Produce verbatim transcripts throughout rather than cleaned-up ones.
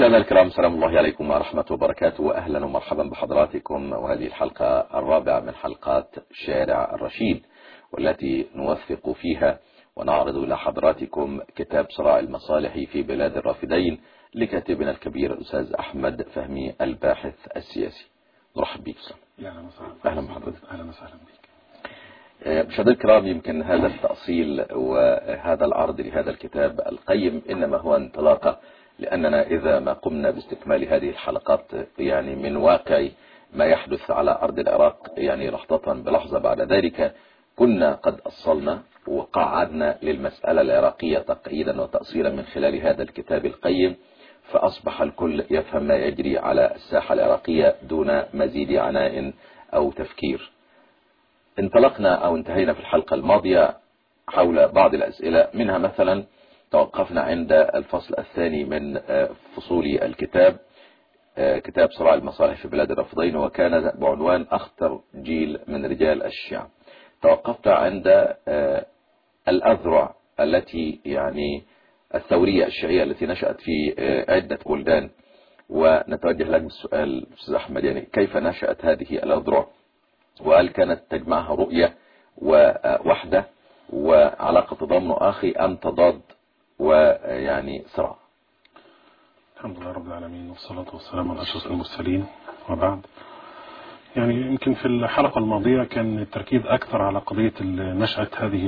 مشاهدينا الكرام، سلام الله عليكم ورحمة وبركاته، وأهلا ومرحبا بحضراتكم. وهذه الحلقة الرابعة من حلقات شارع الرشيد، والتي نوثق فيها ونعرض إلى حضراتكم كتاب صراع المصالح في بلاد الرافدين لكاتبنا الكبير الأستاذ أحمد فهمي الباحث السياسي. نرحب بك. أهلا بحضرتك. أهلا وسهلا بك. مشاهدينا الكرام، يمكن هذا التأصيل وهذا العرض لهذا الكتاب القيم إنما هو انطلاقة، لأننا إذا ما قمنا باستكمال هذه الحلقات يعني من واقع ما يحدث على أرض العراق يعني لحظة بلحظة بعد ذلك، كنا قد أصلنا وقعدنا للمسألة العراقية تقعيدا وتأصيلا من خلال هذا الكتاب القيم، فأصبح الكل يفهم ما يجري على الساحة العراقية دون مزيد عناء أو تفكير. انطلقنا أو انتهينا في الحلقة الماضية حول بعض الأسئلة، منها مثلا توقفنا عند الفصل الثاني من فصول الكتاب، كتاب صراع المصالح في بلاد الرافدين، وكان بعنوان أخطر جيل من رجال الشيعة. توقفت عند الأذرع التي يعني الثورية الشيعية التي نشأت في عدة بلدان، ونتوجه لك بالسؤال أستاذ أحمد، يعني كيف نشأت هذه الأذرع، وهل كانت تجمعها رؤية ووحدة وعلاقة تضامن آخي أم تضاد ويعني صراع؟ الحمد لله رب العالمين، والصلاة والسلام على أشرف المرسلين، وبعد. يعني يمكن في الحلقة الماضية كان التركيز أكثر على قضية نشأة هذه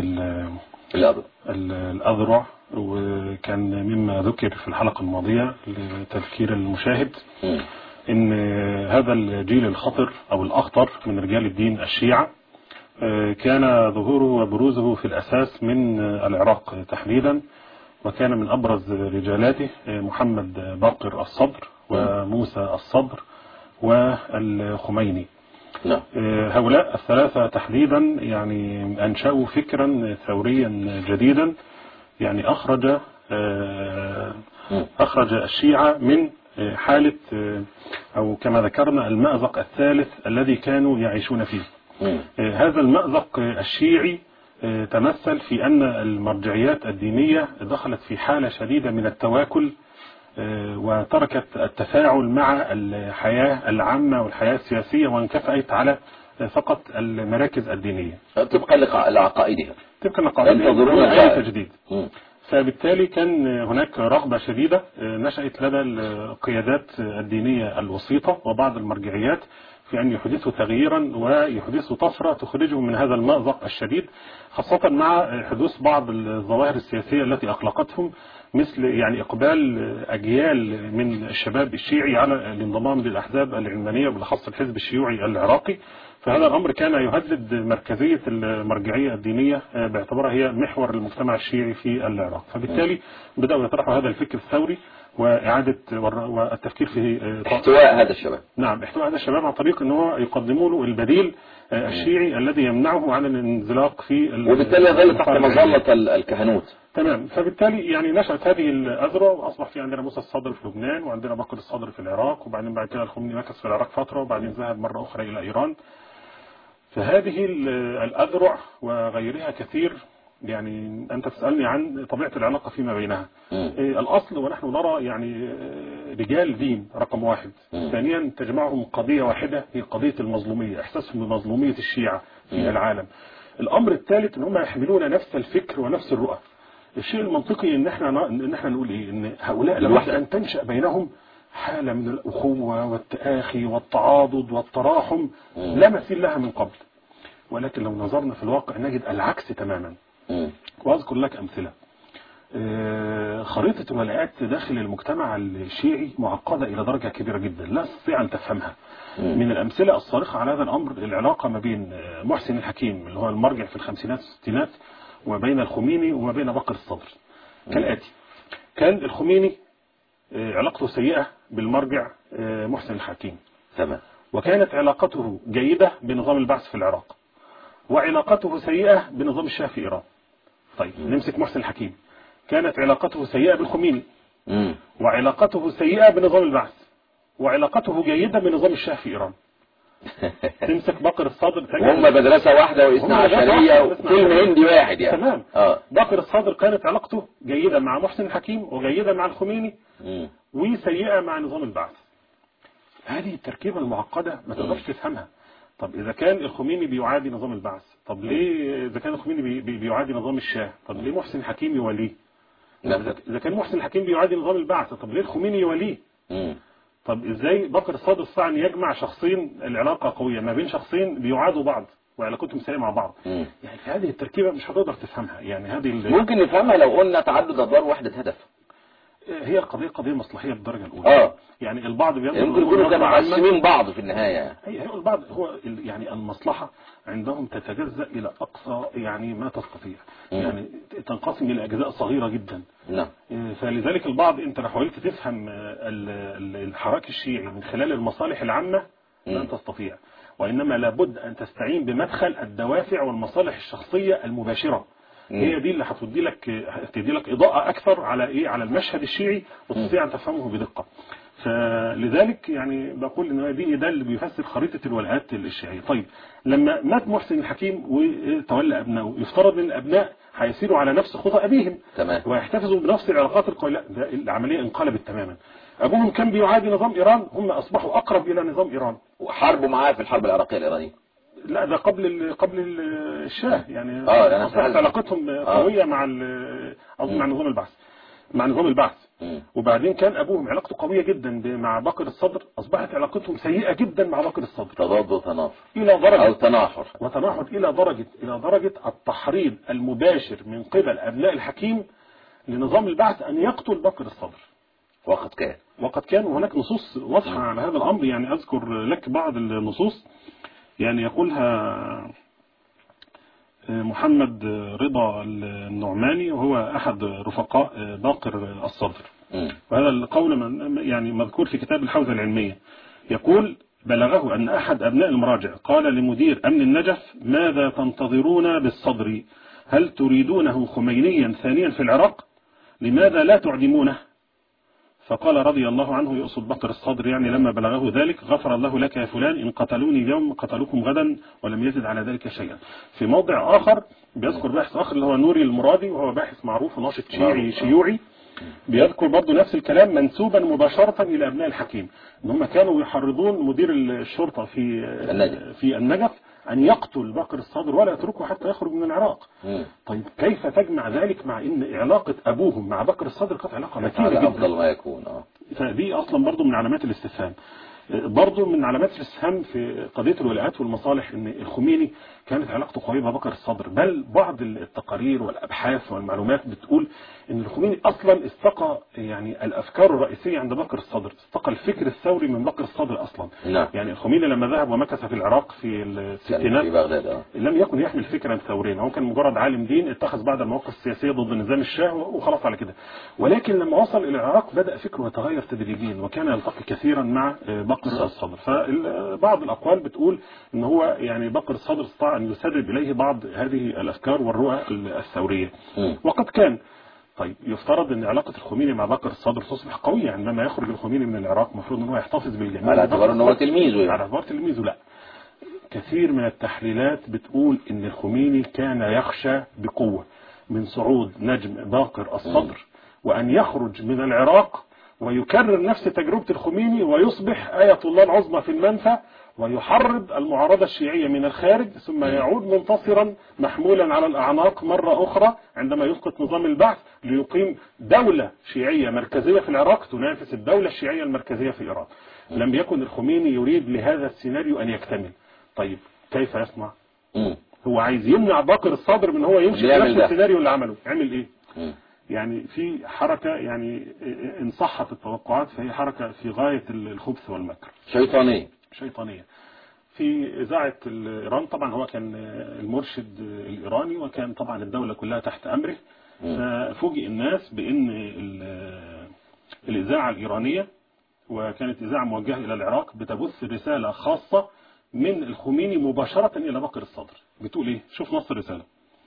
الأذرع، وكان مما ذكر في الحلقة الماضية لتذكير المشاهد م. إن هذا الجيل الخطر أو الأخطر من رجال الدين الشيعة كان ظهوره وبروزه في الأساس من العراق تحديدا، وكان من أبرز رجالاته محمد باقر الصدر وموسى الصدر والخميني. هؤلاء الثلاثة تحديدا يعني أنشأوا فكرا ثوريا جديدا، يعني أخرج أخرج الشيعة من حالة أو كما ذكرنا المأزق الثالث الذي كانوا يعيشون فيه. هذا المأزق الشيعي تمثل في أن المرجعيات الدينية دخلت في حالة شديدة من التواكل، وتركت التفاعل مع الحياة العامة والحياة السياسية، وانكفأت على فقط المراكز الدينية طبقا لعقائدها طبقا لعقائدها دون أي تجديد. فبالتالي كان هناك رغبة شديدة نشأت لدى القيادات الدينية الوسيطة وبعض المرجعيات في أن يحدثوا تغييرا ويحدثوا طفرة تخرجهم من هذا المأزق الشديد، خاصة مع حدوث بعض الظواهر السياسية التي أقلقتهم، مثل يعني إقبال أجيال من الشباب الشيعي على الانضمام للأحزاب العلمانية، بالأخص الحزب الشيوعي العراقي. فهذا الأمر كان يهدد مركزية المرجعية الدينية باعتبارها هي محور المجتمع الشيعي في العراق. فبالتالي بدأوا يطرحوا هذا الفكر الثوري وإعادة والتفكير في احتواء هذا الشباب. نعم، احتواء هذا الشباب عن طريق أن هو يقدموا له البديل الشيعي الذي يمنعه عن الانزلاق في، وبالتالي ظل تحت مظلة الكهنوت. تمام. فبالتالي يعني نشأت هذه الأذرع، وأصبح في عندنا موسى الصدر في لبنان، وعندنا باقر الصدر في العراق، وبعدين بعد كده الخميني مكث في العراق فترة، وبعدين ذهب مرة أخرى إلى إيران. فهذه الأذرع وغيرها كثير. يعني أنت تسألني عن طبيعة العلاقة فيما بينها. إيه الأصل، ونحن نرى يعني رجال دين رقم واحد. م. ثانيا تجمعهم قضية واحدة، هي قضية المظلومية، إحساسهم بمظلومية الشيعة في م. العالم. الأمر الثالث أن هم يحملون نفس الفكر ونفس الرؤى. الشيء المنطقي أن احنا ان احنا نقول إيه، أن هؤلاء لابد أن تنشأ بينهم حالة من الأخوة والتآخي والتعاضد والتراحم لا مثيل لها من قبل. ولكن لو نظرنا في الواقع نجد العكس تماما. وأذكر لك أمثلة. خريطة الولايات داخل المجتمع الشيعي معقدة إلى درجة كبيرة جدا لا تستطيع أن تفهمها. من الأمثلة الصارخة على هذا الأمر العلاقة ما بين محسن الحكيم اللي هو المرجع في الخمسينات والستينات، وبين الخميني وما بين باقر الصدر كالآتي. كان الخميني علاقته سيئة بالمرجع محسن الحكيم، تمام، وكانت علاقته جيدة بنظام البعث في العراق، وعلاقته سيئة بنظام الشاه في إيران. طيب م. نمسك محسن الحكيم، كانت علاقته سيئة بالخميني، م. وعلاقته سيئة بنظام البعث، وعلاقته جيدة بنظام الشاه في إيران. تمسك باقر الصدر وهم مدرسة واحدة واثنى عشرية وفيلم هندي واحد يعني. تمام. اه باقر الصدر كانت علاقته جيدة مع محسن الحكيم وجيدة مع الخميني م. وسيئة مع نظام البعث. هذه التركيبة المعقدة ما تقدرش تفهمها. طب إذا كان الخميني بيعادي نظام البعث، طب ليه إذا كان الخميني بي بي بيعادي نظام الشاه، طب ليه محسن الحكيم يوليه؟ إذا كان محسن الحكيم بيعادي نظام البعث، طب ليه الخميني يوليه؟ طب إزاي باقر الصدر استطاع أن يجمع شخصين العلاقة قوية ما بين شخصين بيعادوا بعض وعلاقتهم سيئة مع بعض؟ مم. يعني هذه التركيبة مش هتقدر تفهمها. يعني هذه ممكن نفهمها لو قلنا تعدد أدوار وحدة هدف. هي القضية قضية مصلحية بالدرجة الأولى. اه يعني البعض يمكن يكونوا كانوا مقسمين بعض في النهاية. هي هي البعض هو يعني المصلحة عندهم تتجزأ إلى أقصى يعني ما تستطيع. مم. يعني تنقسم إلى أجزاء صغيرة جدا. نعم. فلذلك البعض أنت لو حاولت تفهم الحراك الشيعي من خلال المصالح العامة لن تستطيع، وإنما لابد أن تستعين بمدخل الدوافع والمصالح الشخصية المباشرة. هي دي اللي هتدي لك هتدي لك إضاءة أكثر على إيه على المشهد الشيعي وتستطيع أن تفهمه بدقة. فلذلك يعني بقول إن دي ده اللي بيفسر خريطة الولاءات الشيعية. طيب لما مات محسن الحكيم وتولى أبنائه، يفترض أن الأبناء هيسيروا على نفس خطى أبيهم تمام ويحتفظوا بنفس العلاقات القوية. لا، ده العملية انقلبت تماما. أبوهم كان بيعادي نظام إيران، هم أصبحوا أقرب إلى نظام إيران وحاربوا معاه في الحرب العراقية الإيرانية. لا ده قبل ال قبل الشاه يعني. اه اصبحت علاقتهم قويه آه. مع اظن مع نظام البعث مع نظام البعث م. وبعدين كان ابوهم علاقته قويه جدا مع باقر الصدر، اصبحت علاقتهم سيئه جدا مع باقر الصدر. تضاد وتنافر الى درجه او تناحر وتناحر الى درجه الى درجه التحريض المباشر من قبل ابناء الحكيم لنظام البعث ان يقتل باقر الصدر. وقد كان وقد كان وهناك نصوص واضحه على هذا الامر. يعني اذكر لك بعض النصوص يعني يقولها محمد رضا النعماني وهو أحد رفقاء باقر الصدر. وهذا القول من يعني مذكور في كتاب الحوزة العلمية. يقول بلغه أن أحد أبناء المراجع قال لمدير أمن النجف ماذا تنتظرون بالصدر؟ هل تريدونه خمينيا ثانيا في العراق؟ لماذا لا تعدمونه؟ فقال رضي الله عنه يقصد باقر الصدر يعني لما بلغه ذلك غفر الله لك يا فلان إن قتلوني اليوم قتلوكم غدا ولم يزد على ذلك شيئا. في موضع آخر بيذكر باحث آخر اللي هو نوري المرادي وهو باحث معروف وناشط شيعي شيوعي، بيذكر برضه نفس الكلام منسوبا مباشرة إلى أبناء الحكيم إن هم كانوا يحرضون مدير الشرطة في النجف, في النجف أن يقتل باقر الصدر ولا يتركه حتى يخرج من العراق. مم. طيب كيف تجمع ذلك مع ان علاقة ابوهم مع باقر الصدر كانت علاقة متينة جدا؟ افضل ما يكون. اه فدي اصلا برضو من علامات الاستفهام. برضو من علامات الاستفهام في قضية الولاءات والمصالح ان الخميني كانت علاقته قوية بباقر الصدر، بل بعض التقارير والابحاث والمعلومات بتقول ان الخميني اصلا استقى يعني الافكار الرئيسية عند باقر الصدر، استقى الفكر الثوري من باقر الصدر اصلا. نعم. يعني الخميني لما ذهب ومكث في العراق في الستينات في بغداد آه. لم يكن يحمل فكرا ثوريا، هو كان مجرد عالم دين اتخذ بعض المواقف السياسية ضد نظام الشاه وخلاص على كده. ولكن لما وصل الى العراق بدأ فكره يتغير تدريجيا وكان يلتقي كثيرا مع باقر الصدر. فبعض الاقوال بتقول ان هو يعني باقر الصدر استطاع ان يسرب اليه بعض هذه الافكار والرؤى الثورية. م. وقد كان. طيب يفترض ان علاقة الخميني مع باقر الصدر تصبح قوية عندما يعني يخرج الخميني من العراق، المفروض ان هو يحتفظ بالجميع على اعتبار ان هو تلميذه يعني. على اعتبار تلميذه. لا، كثير من التحليلات بتقول ان الخميني كان يخشى بقوة من صعود نجم باقر الصدر م. وان يخرج من العراق ويكرر نفس تجربة الخميني ويصبح آية الله العظمى في المنفى ويحرض المعارضة الشيعية من الخارج ثم يعود منتصرا محمولا على الأعناق مرة أخرى عندما يسقط نظام البعث ليقيم دولة شيعية مركزية في العراق تنافس الدولة الشيعية المركزية في إيران. لم يكن الخميني يريد لهذا السيناريو أن يكتمل. طيب كيف يصنع؟ هو عايز يمنع باقر الصدر من هو يمشي في نفس السيناريو اللي عمله. عمل إيه؟ يعني في حركة يعني إن صحت التوقعات فهي حركة في غاية الخبث والمكر. شيطانية. شيطانية. في إذاعة إيران طبعا هو كان المرشد الإيراني وكان طبعا الدولة كلها تحت أمره. ففوجئ الناس بأن الإذاعة الإيرانية وكانت إذاعة موجهة إلى العراق بتبث رسالة خاصة من الخميني مباشرة إلى باقر الصدر. بتقول إيه؟ شوف نص الرسالة.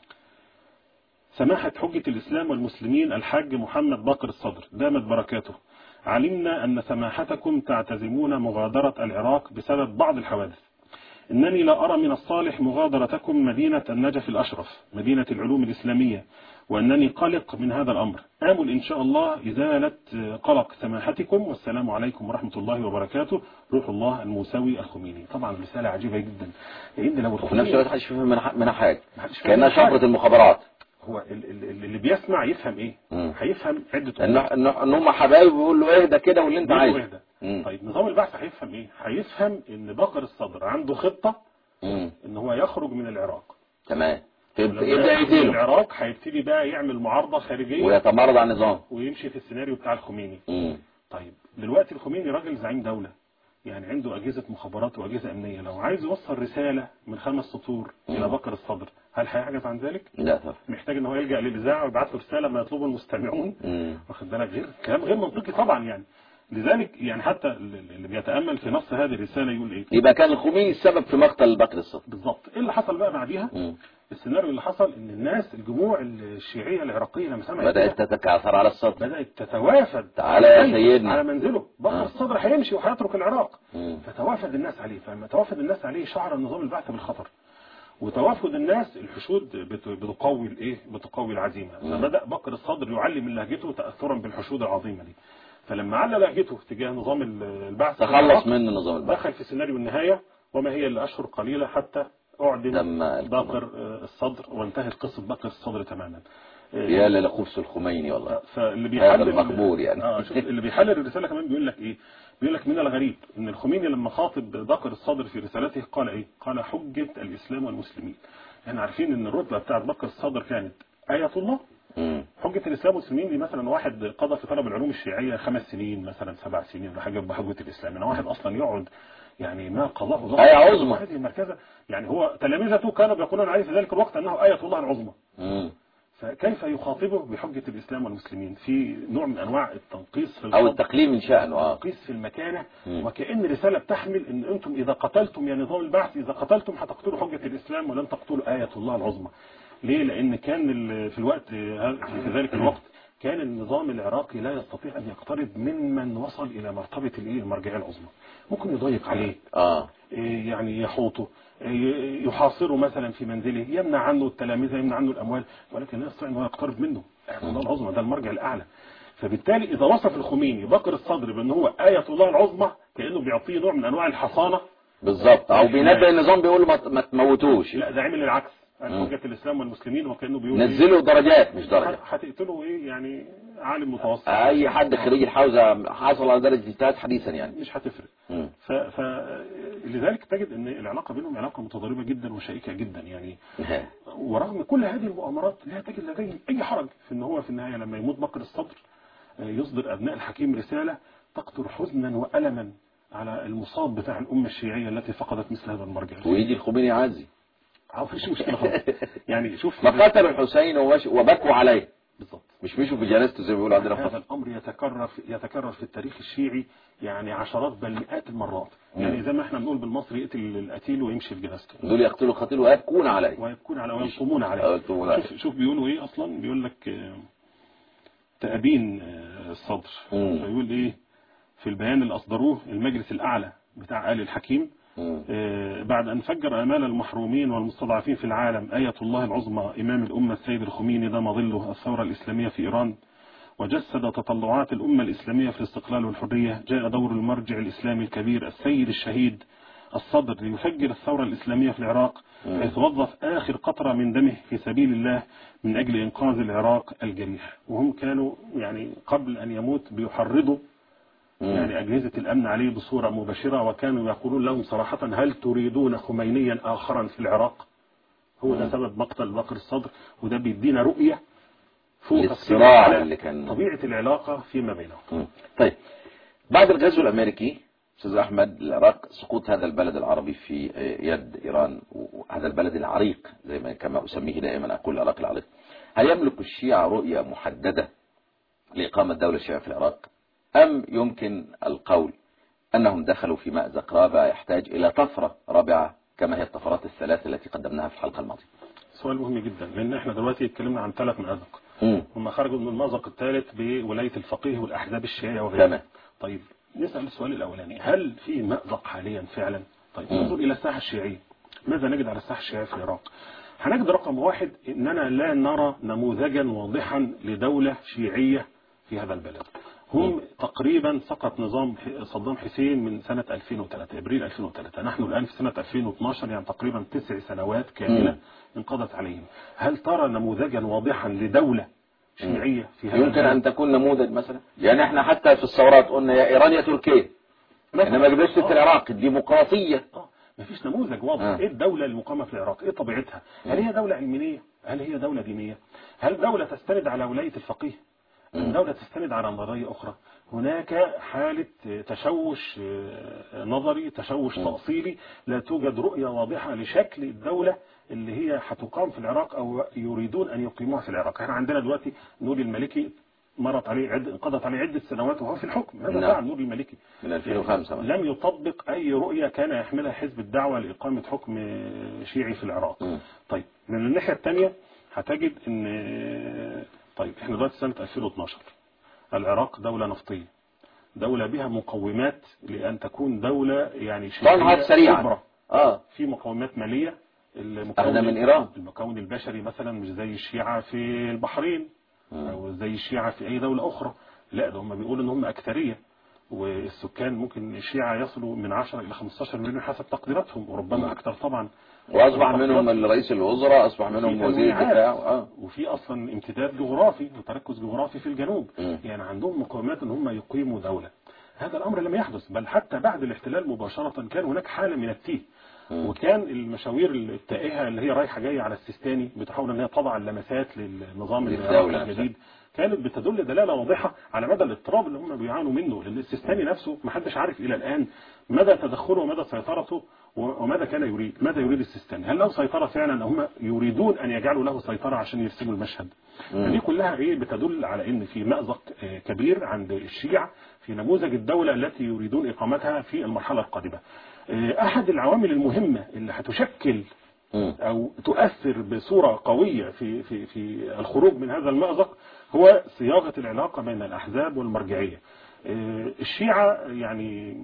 سماحة حجة الإسلام والمسلمين الحاج محمد باقر الصدر دامت بركاته، علمنا أن سماحتكم تعتزمون مغادرة العراق بسبب بعض الحوادث، إنني لا أرى من الصالح مغادرتكم مدينة النجف الأشرف مدينة العلوم الإسلامية، وأنني قلق من هذا الأمر. آمل إن شاء الله إزالة قلق سماحتكم، والسلام عليكم ورحمة الله وبركاته. روح الله الموسوي الخميني. طبعا رسالة عجيبة جدا، لأن لو وفي نفس الوقت محدش يفهم منها حاجة، كأنها شفرة المخابرات. هو اللي بيسمع يفهم ايه؟ هيفهم عدة امور، ان ان هم حبايب بيقول له اهدى كده واللي انت عايزه. طيب نظام البعث هيفهم ايه؟ هيفهم ان بكر الصدر عنده خطة مم. ان هو يخرج من العراق. تمام. يبدأ يديله العراق، هيبتدي بقى يعمل معارضة خارجية ويتمرد على النظام ويمشي في السيناريو بتاع الخميني. مم. طيب دلوقتي الخميني راجل زعيم دولة، يعني عنده أجهزة مخابرات وأجهزة أمنية، لو عايز يوصل رسالة من خمس سطور مم. إلى بكر الصدر، هل هيعجز عن ذلك؟ لا طبعا. محتاج ان هو يلجأ للإذاعة ويبعث له رسالة ما يطلبه المستمعون. واخد بالك؟ غير كلام غير منطقي طبعا يعني. لذلك يعني حتى اللي بيتأمل في نص هذه الرسالة يقول ايه؟ يبقى كان الخميني السبب في مقتل بكر الصدر. بالظبط. ايه اللي حصل بقى بعديها؟ مم. السيناريو اللي حصل ان الناس الجموع الشيعية العراقية لما سمعت بدأت تتكاثر على الصدر، بدأت تتوافد تعالى يا سيدنا على منزله. بكر آه. الصدر هيمشي وهيترك العراق. مم. فتوافد الناس عليه، فلما توافد الناس عليه شعر النظام البعث بالخطر، وتوافد الناس الحشود بتقوي الايه بتقوي العزيمه. فبدا بكر الصدر يعلي من لهجته تاثرا بالحشود العظيمه دي. فلما على لهجته تجاه نظام البعث تخلص منه نظام البعث، دخل في سيناريو النهايه، وما هي الا اشهر قليله حتى اعدم بكر الصدر وانتهت قصه بكر الصدر تماما. يا لخبث الخميني والله. فاللي بيحلل المخبور يعني اه شوف اللي بيحلل الرساله كمان بيقول لك ايه؟ بيقول لك من الغريب ان الخميني لما خاطب بكر الصدر في رسالته قال ايه؟ قال حجة الاسلام والمسلمين. احنا عارفين ان الرتبه بتاعت بكر الصدر كانت آية الله. مم. حجة الاسلام والمسلمين دي مثلا واحد قضى في طلب العلوم الشيعيه خمس سنين مثلا سبع سنين ولا حاجه بحجة الاسلام، انا واحد اصلا يقعد يعني ما قضاه الله آية عظمى هذه المركزه. يعني هو تلامذته كانوا بيقولون عليه في ذلك الوقت انه آية الله العظمى. مم. فكيف يخاطبه بحجة الإسلام والمسلمين في نوع من أنواع التنقيص في أو التقليل من شأنه، التنقيص في المكانة، مم. وكأن رسالة بتحمل أن أنتم إذا قتلتم يا نظام البعث إذا قتلتم هتقتلوا حجة الإسلام ولن تقتلوا آية الله العظمى. ليه؟ لأن كان في الوقت في ذلك الوقت كان النظام العراقي لا يستطيع أن يقترب ممن وصل إلى مرتبة المرجعية العظمى. ممكن يضيق عليه، آه. يعني يحوطه، يحاصره مثلا في منزله، يمنع عنه التلاميذ، يمنع عنه الأموال، ولكن لا يستطيع أن يقترب منه. الله العظمى ده المرجع الأعلى. فبالتالي إذا وصف الخميني بكر الصدر بأنه هو آية الله العظمى كأنه بيعطيه نوع من أنواع الحصانة. بالظبط. أو بينبه النظام بيقول له ما تموتوش. لا ده عمل العكس. حجة الإسلام والمسلمين وكأنه بيقول نزلوا درجات مش درجة. هتقتلوا إيه يعني عالم متوسط. أي حد خريج الحوزة حصل على درجة اجتهاد حديثا يعني مش هتفرق. فلذلك تجد أن العلاقة بينهم علاقة متضاربة جدا وشائكة جدا يعني. ورغم كل هذه المؤامرات لا تجد لديهم أي حرج في أن هو في النهاية لما يموت بكر الصدر يصدر أبناء الحكيم رسالة تقطر حزنا وألما على المصاب بتاع الأمة الشيعية التي فقدت مثل هذا المرجع. ويجي الخميني عازي. مفيش مشكلة خالص. يعني شوف ما قتلوا الحسين وبكوا عليه. بالضبط. مش مشوا في جنازته زي ما بيقولوا عندنا. هذا الأمر يتكرر في يتكرر في التاريخ الشيعي يعني عشرات بل مئات المرات. مم. يعني زي ما احنا بنقول بالمصري يقتل القتيل ويمشي في جنازته. دول يقتلوا القتيل ويبكون عليه. ويبكون عليه ويصومون عليه. شوف شوف بيقولوا ايه اصلا؟ بيقول لك تأبين الصدر. بيقول ايه في البيان اللي اصدروه المجلس الاعلى بتاع آل الحكيم آه بعد أن فجر آمال المحرومين والمستضعفين في العالم آية الله العظمى إمام الأمة السيد الخميني ده مظله الثورة الإسلامية في إيران، وجسد تطلعات الأمة الإسلامية في الاستقلال والحرية، جاء دور المرجع الإسلامي الكبير السيد الشهيد الصدر ليفجر الثورة الإسلامية في العراق، حيث وظف آخر قطرة من دمه في سبيل الله من أجل إنقاذ العراق الجريح. وهم كانوا يعني قبل أن يموت بيحرضوا يعني أجهزة الأمن عليه بصورة مباشرة، وكانوا يقولون لهم صراحة هل تريدون خمينيا آخرا في العراق؟ هو ده سبب مقتل بكر الصدر، وده بيدينا رؤية فوق الصراع اللي كان طبيعة العلاقة فيما بينهم. طيب بعد الغزو الأمريكي أستاذ أحمد العراق، سقوط هذا البلد العربي في يد إيران، وهذا البلد العريق زي ما كما أسميه دائما أقول العراق العريق، هل يملك الشيعة رؤية محددة لإقامة دولة الشيعة في العراق، أم يمكن القول أنهم دخلوا في مأزق رابع يحتاج إلى طفرة رابعة كما هي الطفرات الثلاث التي قدمناها في الحلقة الماضية؟ سؤال مهم جدا، لأن احنا دلوقتي اتكلمنا عن ثلاث مأزق، هم خرجوا من المأزق الثالث بولاية الفقيه والأحزاب الشيعية وغيرها. طيب نسأل السؤال الأولاني، هل في مأزق حاليا فعلا؟ طيب ننظر إلى الساحة الشيعية. ماذا نجد على الساحة الشيعية في العراق؟ هنجد رقم واحد إننا لا نرى نموذجا واضحا لدولة شيعية في هذا البلد. هم تقريبا سقط نظام صدام حسين من سنة ألفين وثلاثة، ابريل ألفين وثلاثة. نحن الآن في سنة ألفين واثناشر، يعني تقريبا تسع سنوات كاملة انقضت عليهم. هل ترى نموذجا واضحا لدولة شيعية في هذا يمكن أن تكون نموذج مثلا؟ يعني احنا حتى في الثورات قلنا يا إيران يا تركيا، انما جبت في العراق الديمقراطية. اه مفيش نموذج واضح. آه. ايه الدولة المقامة في العراق؟ ايه طبيعتها؟ هل هي دولة علمانية؟ هل هي دولة دينية؟ هل دولة تستند على ولاية الفقيه؟ أم دولة تستند على نظرية أخرى؟ هناك حالة تشوش نظري، تشوش تأصيلي، لا توجد رؤية واضحة لشكل الدولة اللي هي هتقام في العراق أو يريدون أن يقيموها في العراق. احنا عندنا دلوقتي نور المالكي مرت عليه عد انقضت عليه عدة سنوات وهو في الحكم. هذا نعم. فعل نور المالكي من ألفين وخمسة لم يطبق أي رؤية كان يحملها حزب الدعوة لإقامة حكم شيعي في العراق. م. طيب من الناحية الثانية هتجد ان طيب احنا دلوقتي سنة ألفين واثناشر، العراق دولة نفطية، دولة بها مقومات لأن تكون دولة يعني شيعية سريعة. اه في مقومات مالية. المكون من إيران. المكون البشري مثلا مش زي الشيعة في البحرين م. أو زي الشيعة في أي دولة أخرى. لا، ده هم بيقولوا ان هم أكثرية، والسكان ممكن الشيعة يصلوا من عشرة إلى خمستاشر مليون حسب تقديراتهم، وربما أكثر طبعا. وأصبح منهم رئيس الوزراء، أصبح منهم وزير الدفاع. آه. وفي أصلا امتداد جغرافي وتركز جغرافي في الجنوب. م. يعني عندهم مقومات ان هم يقيموا دولة. هذا الأمر لم يحدث، بل حتى بعد الاحتلال مباشرة كان هناك حالة من التيه. م. وكان المشاوير التائهة اللي هي رايحة جاية على السيستاني بتحاول ان هي تضع اللمسات للنظام العراقي الجديد، كانت بتدل دلالة واضحة على مدى الاضطراب اللي هم بيعانوا منه. لأن السيستاني نفسه ما حدش عارف إلى الآن مدى تدخله ومدى سيطرته وماذا كان يريد. ماذا يريد السيستاني؟ هل له سيطرة فعلا؟ هم يريدون أن يجعلوا له سيطرة عشان يرسموا المشهد. فدي كلها إيه بتدل على إن في مأزق كبير عند الشيعة في نموذج الدولة التي يريدون إقامتها في المرحلة القادمة. أحد العوامل المهمة اللي هتشكل أو تؤثر بصورة قوية في في في الخروج من هذا المأزق هو صياغة العلاقة بين الأحزاب والمرجعية. الشيعة يعني